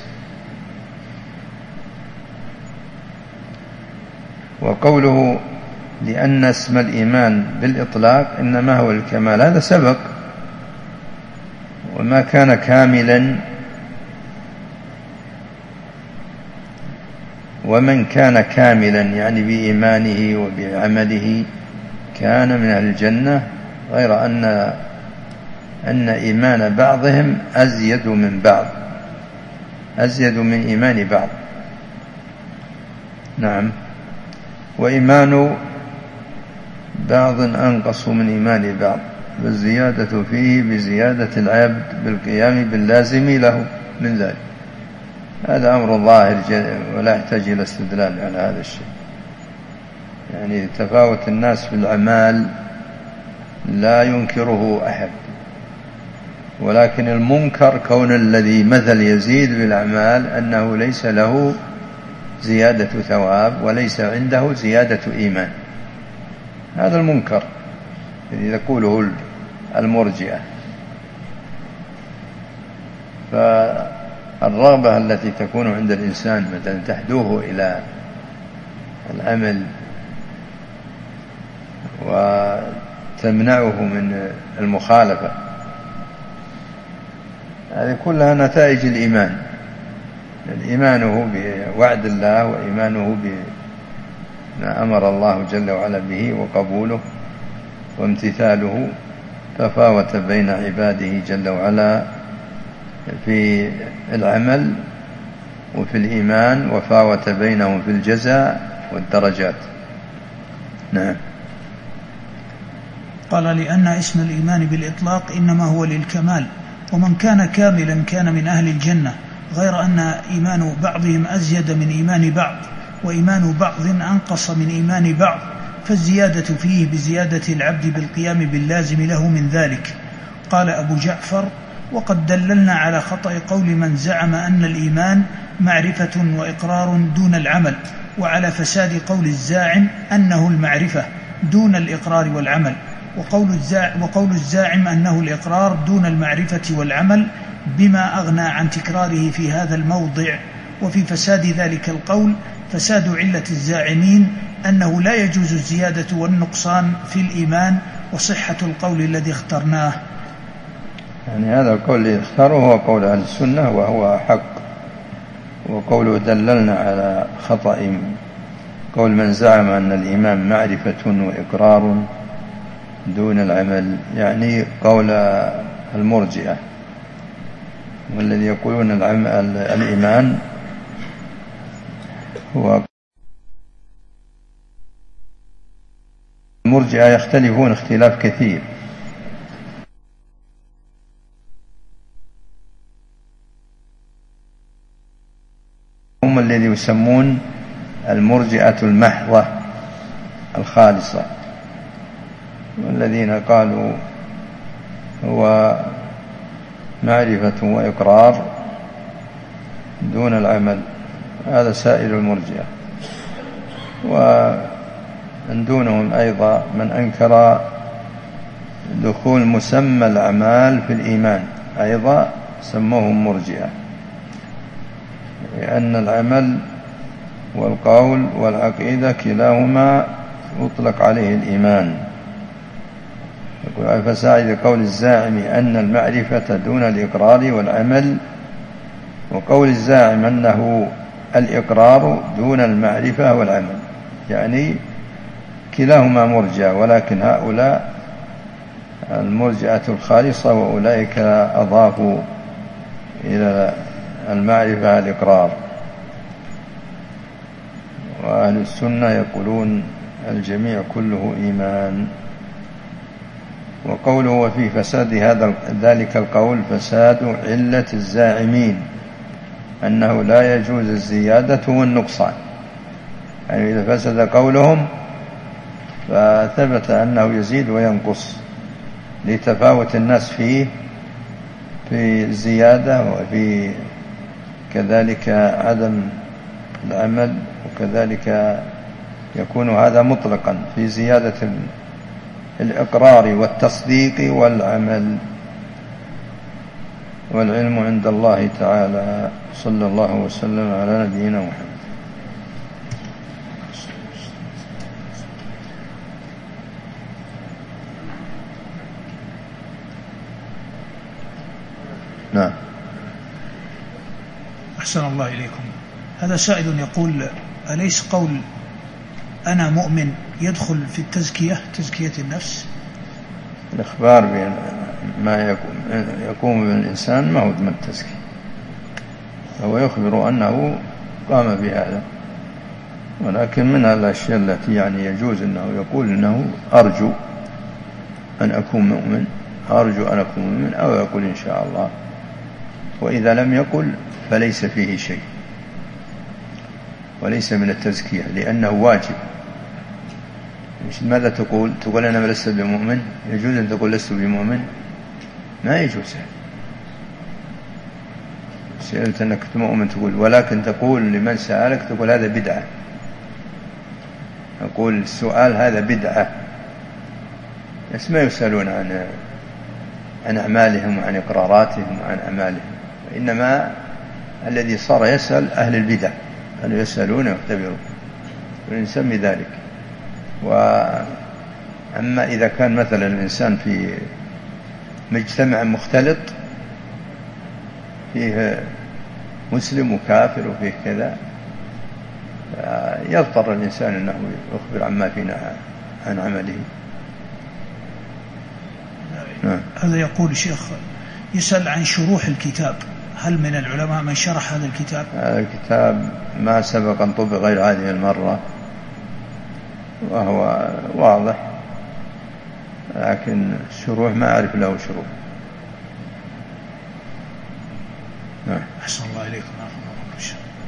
وقوله لأن اسم الإيمان بالإطلاق إنما هو الكمال، هذا سبق. وما كان كاملا، ومن كان كاملا يعني بإيمانه وبعمله كان من أهل الجنة، غير أن إيمان بعضهم أزيد من بعض، أزيد من إيمان بعض. نعم. وإيمان بعض أنقص من إيمان بعض، والزيادة فيه بزيادة العبد بالقيام باللازم له من ذلك. هذا أمر ظاهر ولا يحتاج إلى استدلال على هذا الشيء. يعني تفاوت الناس في الأعمال لا ينكره أحد، ولكن المنكر كون الذي مثل يزيد بالأعمال أنه ليس له زيادة ثواب وليس عنده زيادة إيمان. هذا المنكر الذي يقوله المرجئة. فالرغبة التي تكون عند الإنسان مثلا تحدوه إلى العمل وتمنعه من المخالفة، هذه كلها نتائج الإيمان. إيمانه بوعد الله وإيمانه بما أمر الله جل وعلا به وقبوله وامتثاله، تفاوت بين عباده جل وعلا في العمل وفي الإيمان، وفاوت بينهم في الجزاء والدرجات. نعم. قال لأن اسم الإيمان بالإطلاق إنما هو للكمال، ومن كان كاملا كان من أهل الجنة، غير أن إيمان بعضهم أزيد من إيمان بعض، وإيمان بعض أنقص من إيمان بعض، فالزيادة فيه بزيادة العبد بالقيام باللازم له من ذلك. قال أبو جعفر: وقد دللنا على خطأ قول من زعم أن الإيمان معرفة وإقرار دون العمل، وعلى فساد قول الزاعم أنه المعرفة دون الإقرار والعمل، وقول الزاعم أنه الإقرار دون المعرفة والعمل، بما أغنى عن تكراره في هذا الموضع. وفي فساد ذلك القول فساد علة الزاعمين أنه لا يجوز الزيادة والنقصان في الإيمان، وصحة القول الذي اخترناه. يعني هذا القول الذي اختاره هو قول أهل السنة وهو حق، وقوله دللنا على خطأ قول من زعم أن الإيمان معرفة وإقرار دون العمل، يعني قول المرجئة والذي يقولون الإيمان هو المرجئة يختلفون اختلاف كثير، هم الذي يسمون المرجئة المحضة الخالصة، والذين قالوا هو معرفة وإقرار دون العمل، هذا سائر المرجئة. ومن دونهم أيضا من أنكر دخول مسمى الأعمال في الإيمان، أيضا سموهم مرجئة، لأن العمل والقول والعقيدة كلاهما يطلق عليه الإيمان. فسائر قول الزاعم أن المعرفة دون الإقرار والعمل، وقول الزاعم أنه الإقرار دون المعرفة والعمل، يعني كلاهما مرجئة، ولكن هؤلاء المرجئة الخالصة، وأولئك أضافوا إلى المعرفة الإقرار. وأهل السنة يقولون الجميع كله إيمان. وقوله وفي فساد ذلك القول فساد علة الزاعمين أنه لا يجوز الزيادة والنقصان، يعني إذا فسد قولهم فثبت أنه يزيد وينقص لتفاوت الناس فيه في الزيادة، وفي كذلك عدم العمل، وكذلك يكون هذا مطلقا في زيادة الإقرار والتصديق والعمل. والعلم عند الله تعالى. صلى الله وسلم على نبينا محمد. نعم. أحسن الله إليكم. هذا سائل يقول أليس قول أنا مؤمن يدخل في التزكية، تزكية النفس؟ الإخبار بما يقوم بالإنسان ما هو ضمن التزكية، هو يخبر أنه قام بهذا، ولكن من الأشياء التي يعني يجوز أنه يقول أنه أرجو أن أكون مؤمن، أرجو أن أكون مؤمن، أو يقول إن شاء الله. وإذا لم يقل فليس فيه شيء وليس من التزكية، لأنه واجب. ماذا تقول؟ تقول أنا لست بمؤمن؟ يجوز أن تقول لست بمؤمن؟ ما يجوز. سألت أنك مؤمن تقول، ولكن تقول لمن سألك تقول هذا بدعة، أقول السؤال هذا بدعة. بس ما يسألون عن أعمالهم وعن إقراراتهم وعن أعمالهم، وإنما الذي صار يسأل أهل البدع، كانوا يسألون ويختبرون، ونسمي ذلك. وأما إذا كان مثلا الإنسان في مجتمع مختلط فيه مسلم وكافر وفيه كذا، يضطر الإنسان أنه يخبر عما فينا عن عمله. هذا يقول الشيخ يسأل عن شروح الكتاب، هل من العلماء من شرح هذا الكتاب؟ هذا الكتاب ما سبق أن طبق غير هذه المرة، وهو واضح، لكن الشروح ما أعرف له شروح. أحسن الله إليكم.